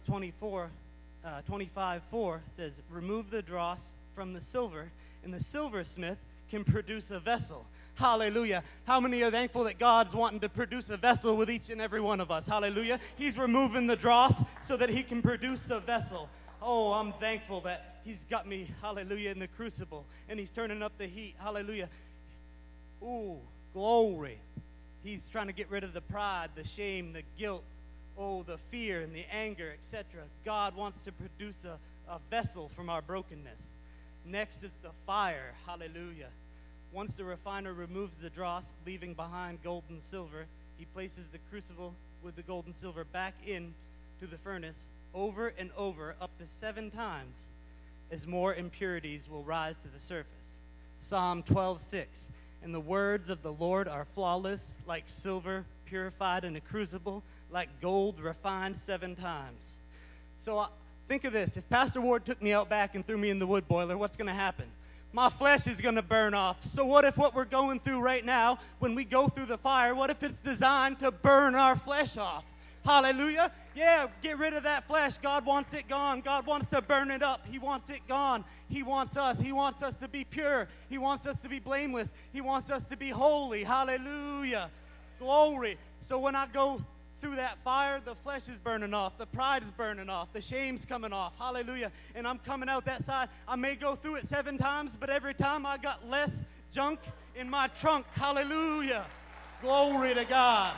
[SPEAKER 4] 25:4 says, remove the dross from the silver, and the silversmith can produce a vessel. Hallelujah. How many are thankful that God's wanting to produce a vessel with each and every one of us? Hallelujah. He's removing the dross so that he can produce a vessel. Oh, I'm thankful that he's got me, hallelujah, in the crucible, and he's turning up the heat, hallelujah. Ooh, glory. He's trying to get rid of the pride, the shame, the guilt, oh, the fear and the anger, etc. God wants to produce a vessel from our brokenness. Next is the fire, hallelujah. Once the refiner removes the dross, leaving behind gold and silver, he places the crucible with the gold and silver back in to the furnace over and over, up to 7 times, as more impurities will rise to the surface. Psalm 12:6, and the words of the Lord are flawless, like silver purified in a crucible, like gold refined 7 times. So think of this. If Pastor Ward took me out back and threw me in the wood boiler, what's going to happen? My flesh is going to burn off. So what if what we're going through right now, when we go through the fire, what if it's designed to burn our flesh off? Hallelujah. Yeah, get rid of that flesh. God wants it gone. God wants to burn it up. He wants it gone. He wants us. He wants us to be pure. He wants us to be blameless. He wants us to be holy. Hallelujah. Glory. So when I go through that fire, the flesh is burning off. The pride is burning off. The shame's coming off. Hallelujah. And I'm coming out that side. I may go through it 7 times, but every time I got less junk in my trunk. Hallelujah. Glory to God.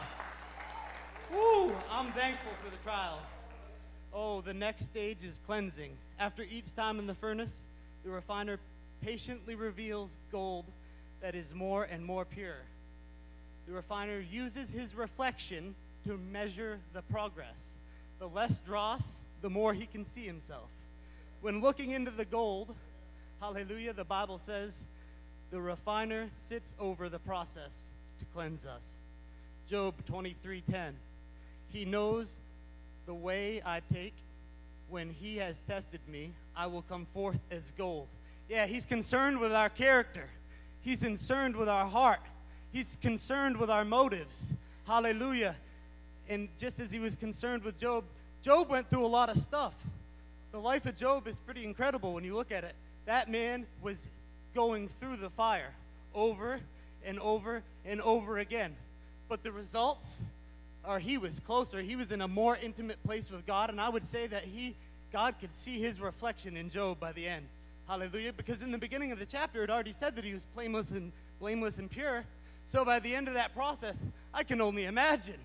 [SPEAKER 4] Woo, I'm thankful for the trials. Oh, the next stage is cleansing. After each time in the furnace, the refiner patiently reveals gold that is more and more pure. The refiner uses his reflection to measure the progress. The less dross, the more he can see himself. When looking into the gold, hallelujah, the Bible says, the refiner sits over the process to cleanse us. Job 23:10. He knows the way I take. When he has tested me, I will come forth as gold. Yeah, he's concerned with our character. He's concerned with our heart. He's concerned with our motives. Hallelujah. And just as he was concerned with Job, Job went through a lot of stuff. The life of Job is pretty incredible when you look at it. That man was going through the fire over and over and over again. But the results are he was closer. He was in a more intimate place with God, and I would say that God could see his reflection in Job by the end. Hallelujah. Because in the beginning of the chapter, it already said that he was blameless and pure. So by the end of that process, I can only imagine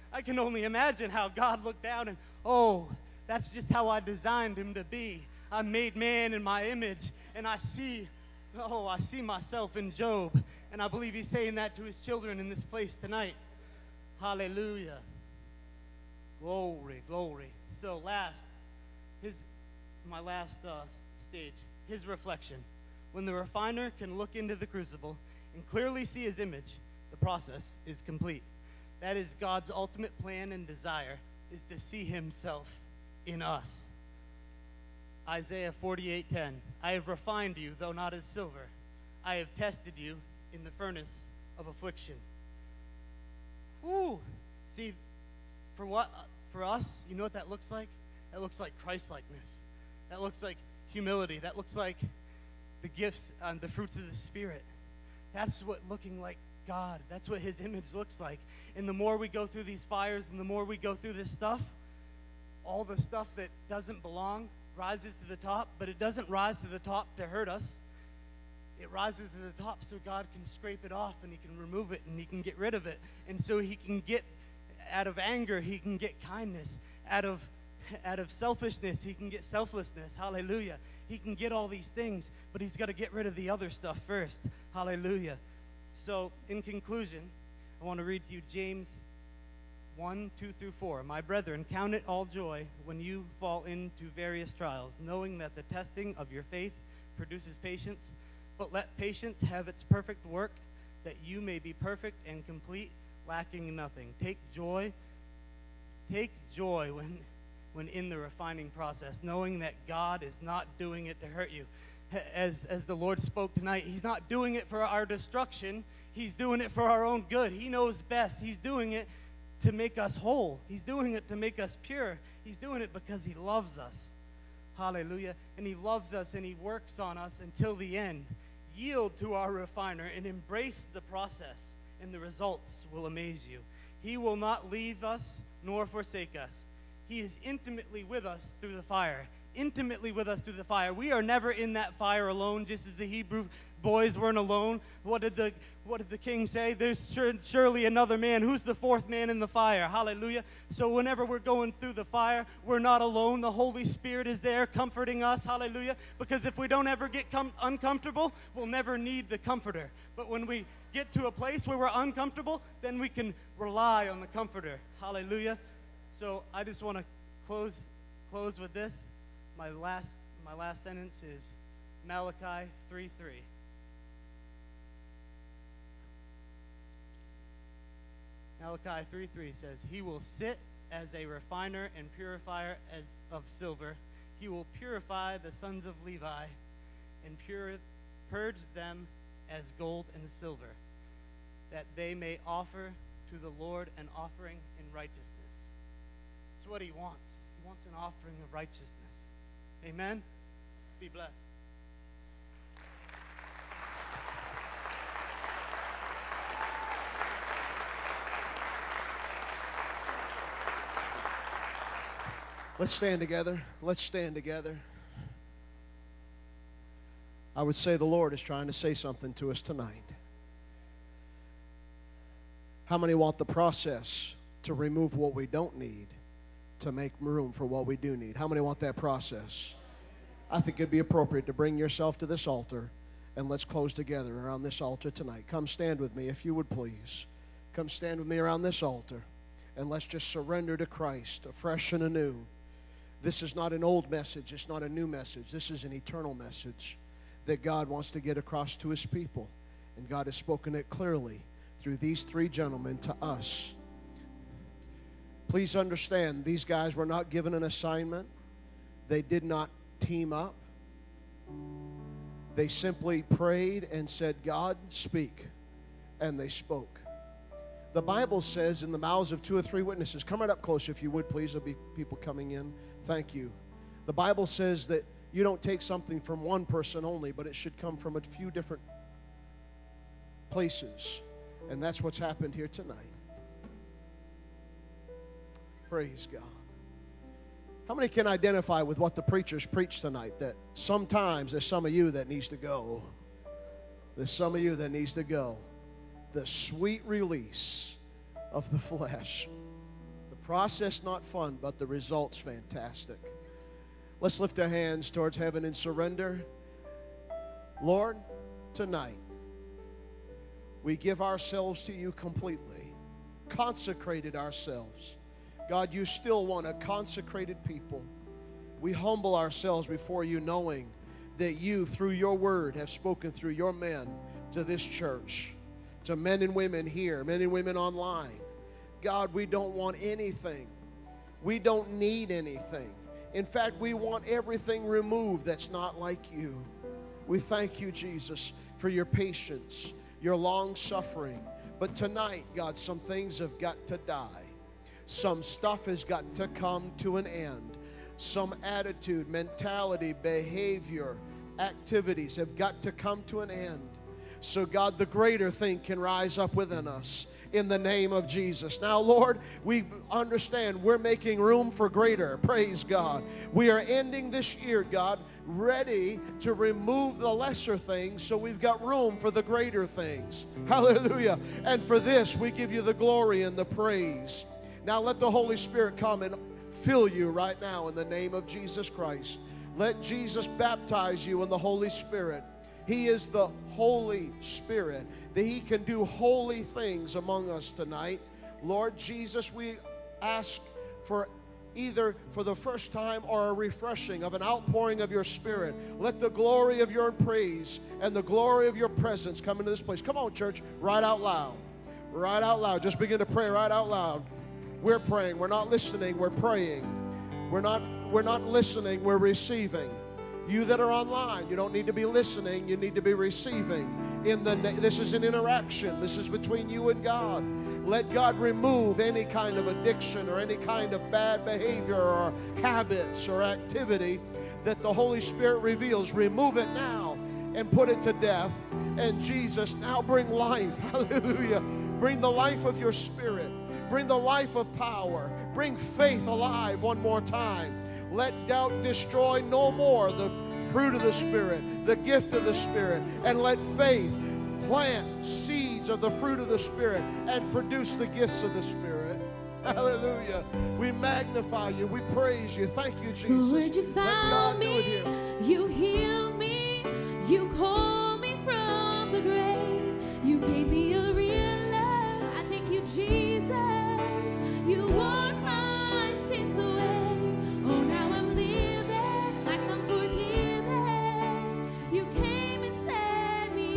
[SPEAKER 4] how God looked down and, oh, that's just how I designed him to be. I made man in my image, and I see myself in Job. And I believe he's saying that to his children in this place tonight. Hallelujah. Glory, glory. So my last stage, his reflection. When the refiner can look into the crucible and clearly see his image, the process is complete. That is God's ultimate plan and desire, is to see himself in us. Isaiah 48:10. I have refined you, though not as silver. I have tested you in the furnace of affliction. Woo! See, for us, you know what that looks like? That looks like Christ-likeness. That looks like humility. That looks like the gifts and the fruits of the Spirit. That's what looking like God. That's what his image looks like. And the more we go through these fires and the more we go through this stuff, all the stuff that doesn't belong rises to the top, but it doesn't rise to the top to hurt us. It rises to the top so God can scrape it off and he can remove it and he can get rid of it. And so he can get, out of anger, he can get kindness. Out of selfishness, he can get selflessness. Hallelujah. He can get all these things, but he's got to get rid of the other stuff first. Hallelujah. So, in conclusion, I want to read to you James 1:2-4. My brethren, count it all joy when you fall into various trials, knowing that the testing of your faith produces patience. But let patience have its perfect work, that you may be perfect and complete, lacking nothing. Take joy when in the refining process, knowing that God is not doing it to hurt you. As the Lord spoke tonight, he's not doing it for our destruction. He's doing it for our own good. He knows best. He's doing it to make us whole. He's doing it to make us pure. He's doing it because he loves us. Hallelujah. And he loves us and he works on us until the end. Yield to our refiner and embrace the process, and the results will amaze you. He will not leave us nor forsake us. He is intimately with us through the fire. Intimately with us through the fire. We are never in that fire alone, just as the Hebrew boys weren't alone. What did the king say? There's surely another man. Who's the fourth man in the fire? Hallelujah. So whenever we're going through the fire, we're not alone. The Holy Spirit is there comforting us. Hallelujah. Because if we don't ever get uncomfortable, we'll never need the comforter. But when we get to a place where we're uncomfortable, then we can rely on the comforter. Hallelujah. So I just want to close with this. My last sentence is Malachi 3:3. Malachi 3:3 says, "He will sit as a refiner and purifier as of silver. He will purify the sons of Levi and purge them as gold and silver, that they may offer to the Lord an offering in righteousness." That's what he wants. He wants an offering of righteousness. Amen? Be blessed.
[SPEAKER 1] Let's stand together. Let's stand together. I would say the Lord is trying to say something to us tonight. How many want the process to remove what we don't need to make room for what we do need? How many want that process? I think it'd be appropriate to bring yourself to this altar, and let's close together around this altar tonight. Come stand with me, if you would please. Come stand with me around this altar, and let's just surrender to Christ afresh and anew. This is not an old message. It's not a new message. This is an eternal message that God wants to get across to His people. And God has spoken it clearly through these three gentlemen to us. Please understand, these guys were not given an assignment. They did not team up. They simply prayed and said, God, speak. And they spoke. The Bible says in the mouths of 2 or 3 witnesses, come right up close if you would, please. There'll be people coming in. Thank you. The Bible says that you don't take something from one person only, but it should come from a few different places. And that's what's happened here tonight. Praise God. How many can identify with what the preachers preached tonight? That sometimes there's some of you that needs to go. There's some of you that needs to go. The sweet release of the flesh. The process not fun, but the results fantastic. Let's lift our hands towards heaven and surrender. Lord, tonight, we give ourselves to you completely. Consecrated ourselves. God, you still want a consecrated people. We humble ourselves before you, knowing that you, through your word, have spoken through your men to this church, to men and women here, men and women online. God, we don't want anything. We don't need anything. In fact, we want everything removed that's not like you. We thank you, Jesus, for your patience, your long suffering. But tonight, God, some things have got to die. Some stuff has got to come to an end. Some attitude, mentality, behavior, activities have got to come to an end. So, God, the greater thing can rise up within us in the name of Jesus. Now, Lord, we understand we're making room for greater. Praise God. We are ending this year, God, ready to remove the lesser things so we've got room for the greater things. Hallelujah. And for this, we give you the glory and the praise. Now let the Holy Spirit come and fill you right now in the name of Jesus Christ. Let Jesus baptize you in the Holy Spirit. He is the Holy Spirit, that He can do holy things among us tonight. Lord Jesus, we ask for either for the first time or a refreshing of an outpouring of your Spirit. Let the glory of your praise and the glory of your presence come into this place. Come on, church, right out loud. Right out loud. Just begin to pray right out loud. We're praying. We're not listening. We're praying. We're not listening. We're receiving. You that are online, you don't need to be listening. You need to be receiving. This is an interaction. This is between you and God. Let God remove any kind of addiction or any kind of bad behavior or habits or activity that the Holy Spirit reveals. Remove it now and put it to death. And Jesus, now bring life. Hallelujah. Bring the life of your Spirit. Bring the life of power. Bring faith alive one more time. Let doubt destroy no more the fruit of the Spirit, the gift of the Spirit. And let faith plant seeds of the fruit of the Spirit and produce the gifts of the Spirit. Hallelujah. We magnify you. We praise you. Thank you, Jesus.
[SPEAKER 5] Lord, you found
[SPEAKER 1] do it
[SPEAKER 5] me.
[SPEAKER 1] here.
[SPEAKER 5] You healed me. You called me from the grave. You gave me a real love. I thank you, Jesus. You washed my sins away. Oh, now I'm living like I'm forgiven. You came and set me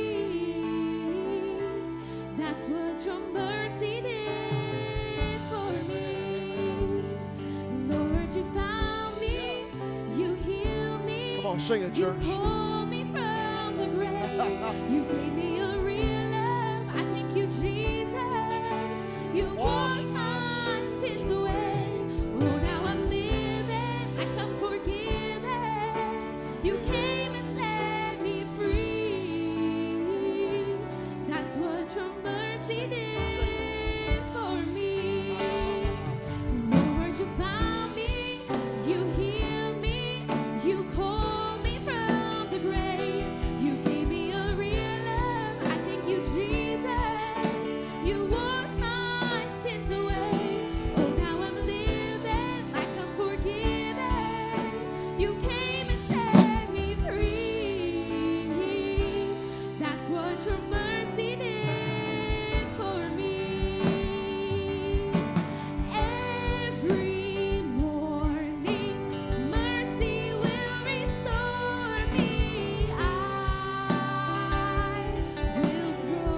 [SPEAKER 5] free. That's what your mercy did for me. Lord, you found me. You healed me.
[SPEAKER 1] Come on, sing it, church.
[SPEAKER 5] You pulled me from the grave. You gave me a real love. I thank you, Jesus. You washed my sins away. You came and set me free. That's what your mercy did for me. Lord, you found me, you healed me, you called me from the grave. You gave me a real love. I thank you, Jesus. You washed my sins away. Oh, now I'm living like I'm forgiven. You came and set me free. That's what your mercy did for me. Every morning, mercy will restore me. I will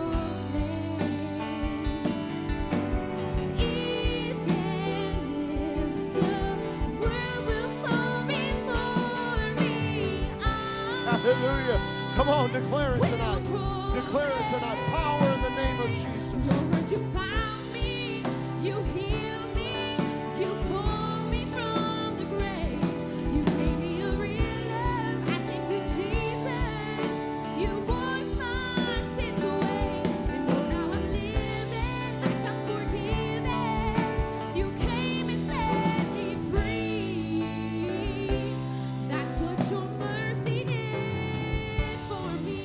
[SPEAKER 5] proclaim, even if the world will fall before me.
[SPEAKER 1] Hallelujah. Come on, declare it
[SPEAKER 5] Will
[SPEAKER 1] tonight. Declare it tonight. Power in the name of Jesus.
[SPEAKER 5] Lord, you found me, you healed me, you called me from the grave. You gave me a real love. I thank you, Jesus. You washed my sins away. And oh, now I'm living like I'm forgiven. You came and set me free. That's what your mercy did for me.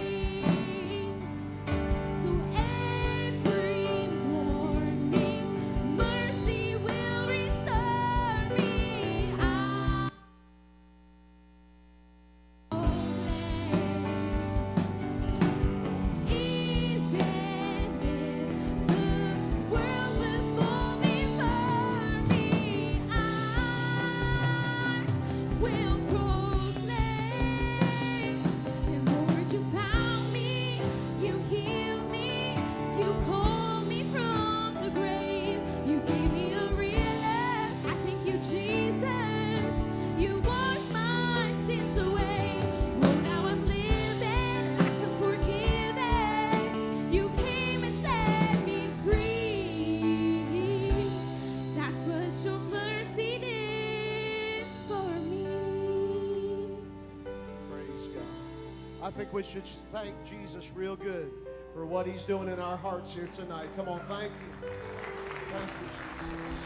[SPEAKER 5] So every morning, mercy will restore me. I even if the world will fall before me, I will proclaim. And Lord, you found me, you healed me, you called me from the grave. You gave me a real love. I thank you, Jesus. You washed my sins away. Oh, now I'm living like I'm forgiven. You came and set me free. That's what your mercy did for me.
[SPEAKER 1] Praise God. I think we should thank Jesus real good for what he's doing in our hearts here tonight. Come on, thank you. Thank you, Jesus.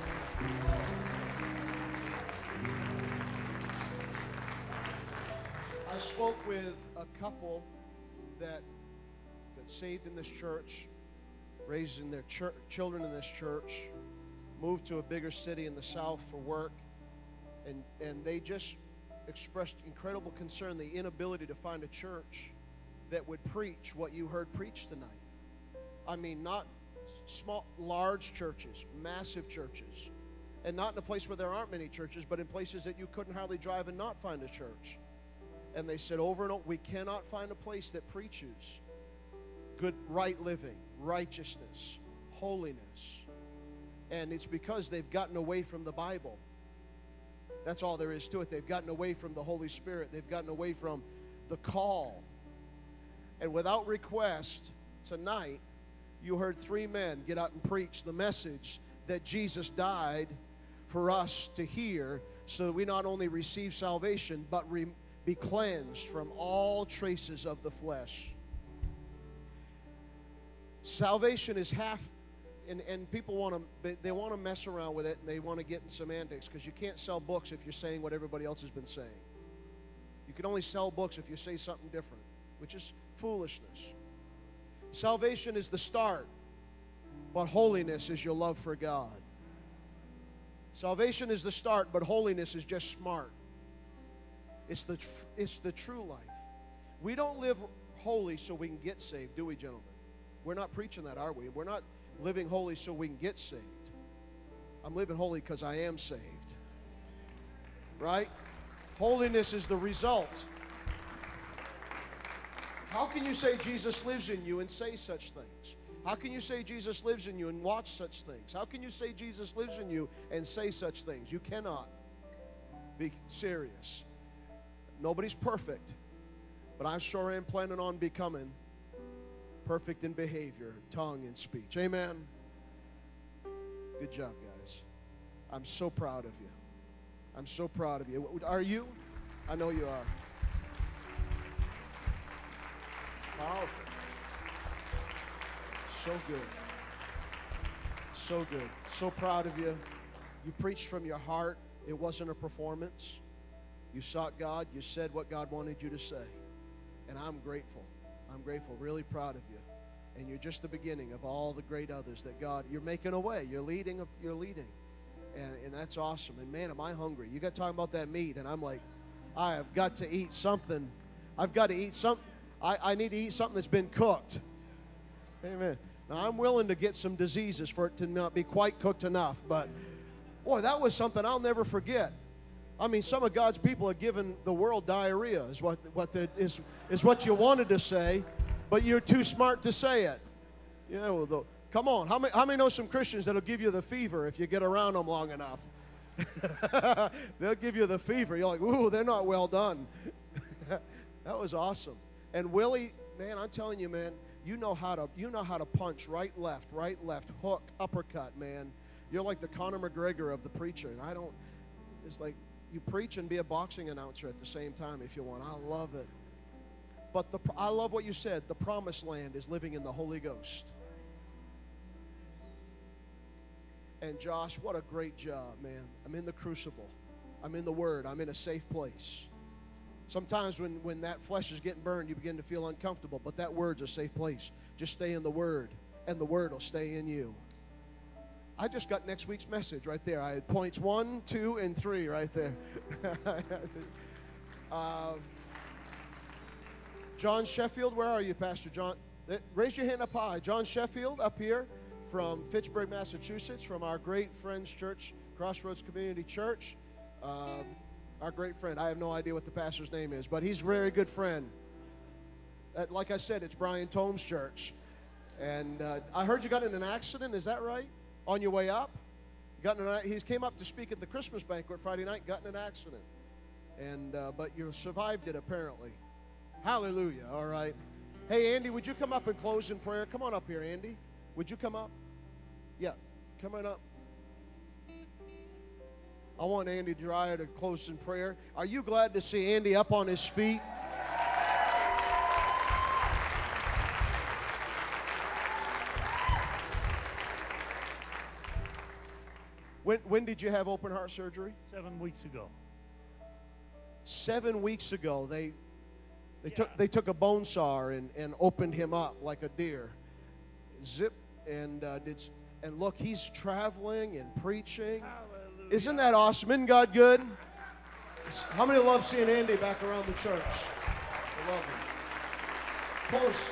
[SPEAKER 1] I spoke with a couple that got saved in this church, raising their children in this church, moved to a bigger city in the south for work, and they just expressed incredible concern, the inability to find a church that would preach what you heard preached tonight. I mean, not small, large churches, massive churches, and not in a place where there aren't many churches, but in places that you couldn't hardly drive and not find a church. And they said over and over, we cannot find a place that preaches good, right living, righteousness, holiness. And it's because they've gotten away from the Bible. That's all there is to it. They've gotten away from the Holy Spirit. They've gotten away from the call. And without request, tonight, you heard three men get up and preach the message that Jesus died for us to hear, so that we not only receive salvation, but be cleansed from all traces of the flesh. Salvation is half, and people want to mess around with it, and they want to get in semantics, because you can't sell books if you're saying what everybody else has been saying. You can only sell books if you say something different, which is foolishness. Salvation is the start, but holiness is your love for God. Salvation is the start, but holiness is just smart. It's the true life. We don't live holy so we can get saved, do we, gentlemen? We're not preaching that, are we? We're not living holy so we can get saved. I'm living holy because I am saved. Right? Holiness is the result. How can you say Jesus lives in you and say such things? How can you say Jesus lives in you and watch such things? How can you say Jesus lives in you and say such things? You cannot. Be serious. Nobody's perfect, but I sure am planning on becoming perfect in behavior, tongue, and speech. Amen? Good job, guys. I'm so proud of you. I'm so proud of you. Are you? I know you are. Powerful. So good. So good. So proud of you. You preached from your heart. It wasn't a performance. You sought God. You said what God wanted you to say. And I'm grateful. I'm grateful. Really proud of you. And you're just the beginning of all the great others that God, you're making a way. You're leading. You're leading. And that's awesome. And man, am I hungry. You got talking about that meat. And I'm like, I have got to eat something. I've got to eat something. I need to eat something that's been cooked. Amen. Now, I'm willing to get some diseases for it to not be quite cooked enough. But, boy, that was something I'll never forget. I mean, some of God's people are giving the world diarrhea is what you wanted to say, but you're too smart to say it. You know, come on. How many know some Christians that'll give you the fever if you get around them long enough? They'll give you the fever. You're like, ooh, they're not well done. That was awesome. And Willie, man, I'm telling you, man, you know how to punch right, left, hook, uppercut, man. You're like the Conor McGregor of the preacher. And it's like you preach and be a boxing announcer at the same time if you want. I love it. But I love what you said. The promised land is living in the Holy Ghost. And Josh, what a great job, man. I'm in the crucible. I'm in the Word. I'm in a safe place. Sometimes when that flesh is getting burned, you begin to feel uncomfortable, but that Word's a safe place. Just stay in the Word, and the Word will stay in you. I just got next week's message right there. I had points 1, 2, and 3 right there. John Sheffield, where are you, Pastor John? Raise your hand up high. John Sheffield up here from Fitchburg, Massachusetts, from our great friends church, Crossroads Community Church. Our great friend. I have no idea what the pastor's name is, but he's a very good friend. Like I said, it's Brian Tome's church. And I heard you got in an accident. Is that right? On your way up? He came up to speak at the Christmas banquet Friday night, got in an accident. And but you survived it, apparently. Hallelujah. All right. Hey, Andy, would you come up and close in prayer? Come on up here, Andy. Would you come up? Yeah, come on up. I want Andy Dreyer to close in prayer. Are you glad to see Andy up on his feet? When did you have open heart surgery?
[SPEAKER 6] 7 weeks ago.
[SPEAKER 1] 7 weeks ago, they took a bone saw and opened him up like a deer. Zip and look, he's traveling and preaching.
[SPEAKER 6] Hallelujah.
[SPEAKER 1] Isn't that awesome? Isn't God good? How many love seeing Andy back around the church? I love him. Close.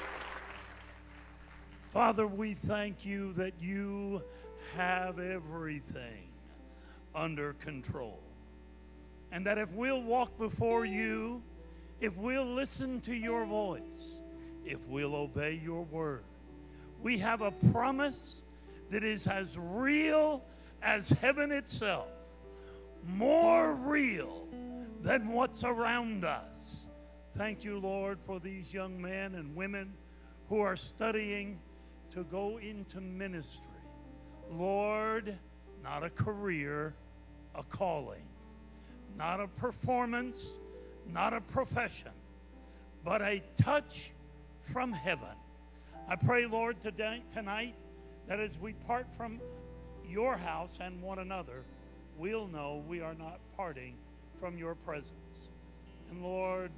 [SPEAKER 6] Father, we thank you that you have everything under control. And that if we'll walk before you, if we'll listen to your voice, if we'll obey your word, we have a promise that is as real as heaven itself, more real than what's around us. Thank you, Lord, for these young men and women who are studying to go into ministry. Lord, not a career, a calling. Not a performance, not a profession, but a touch from heaven. I pray, Lord, tonight, that as we part from your house and one another, we'll know we are not parting from your presence. And Lord,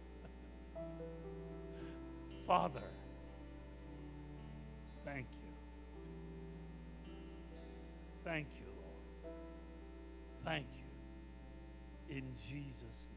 [SPEAKER 6] Father, thank you. Thank you, Lord. Thank you. In Jesus' name.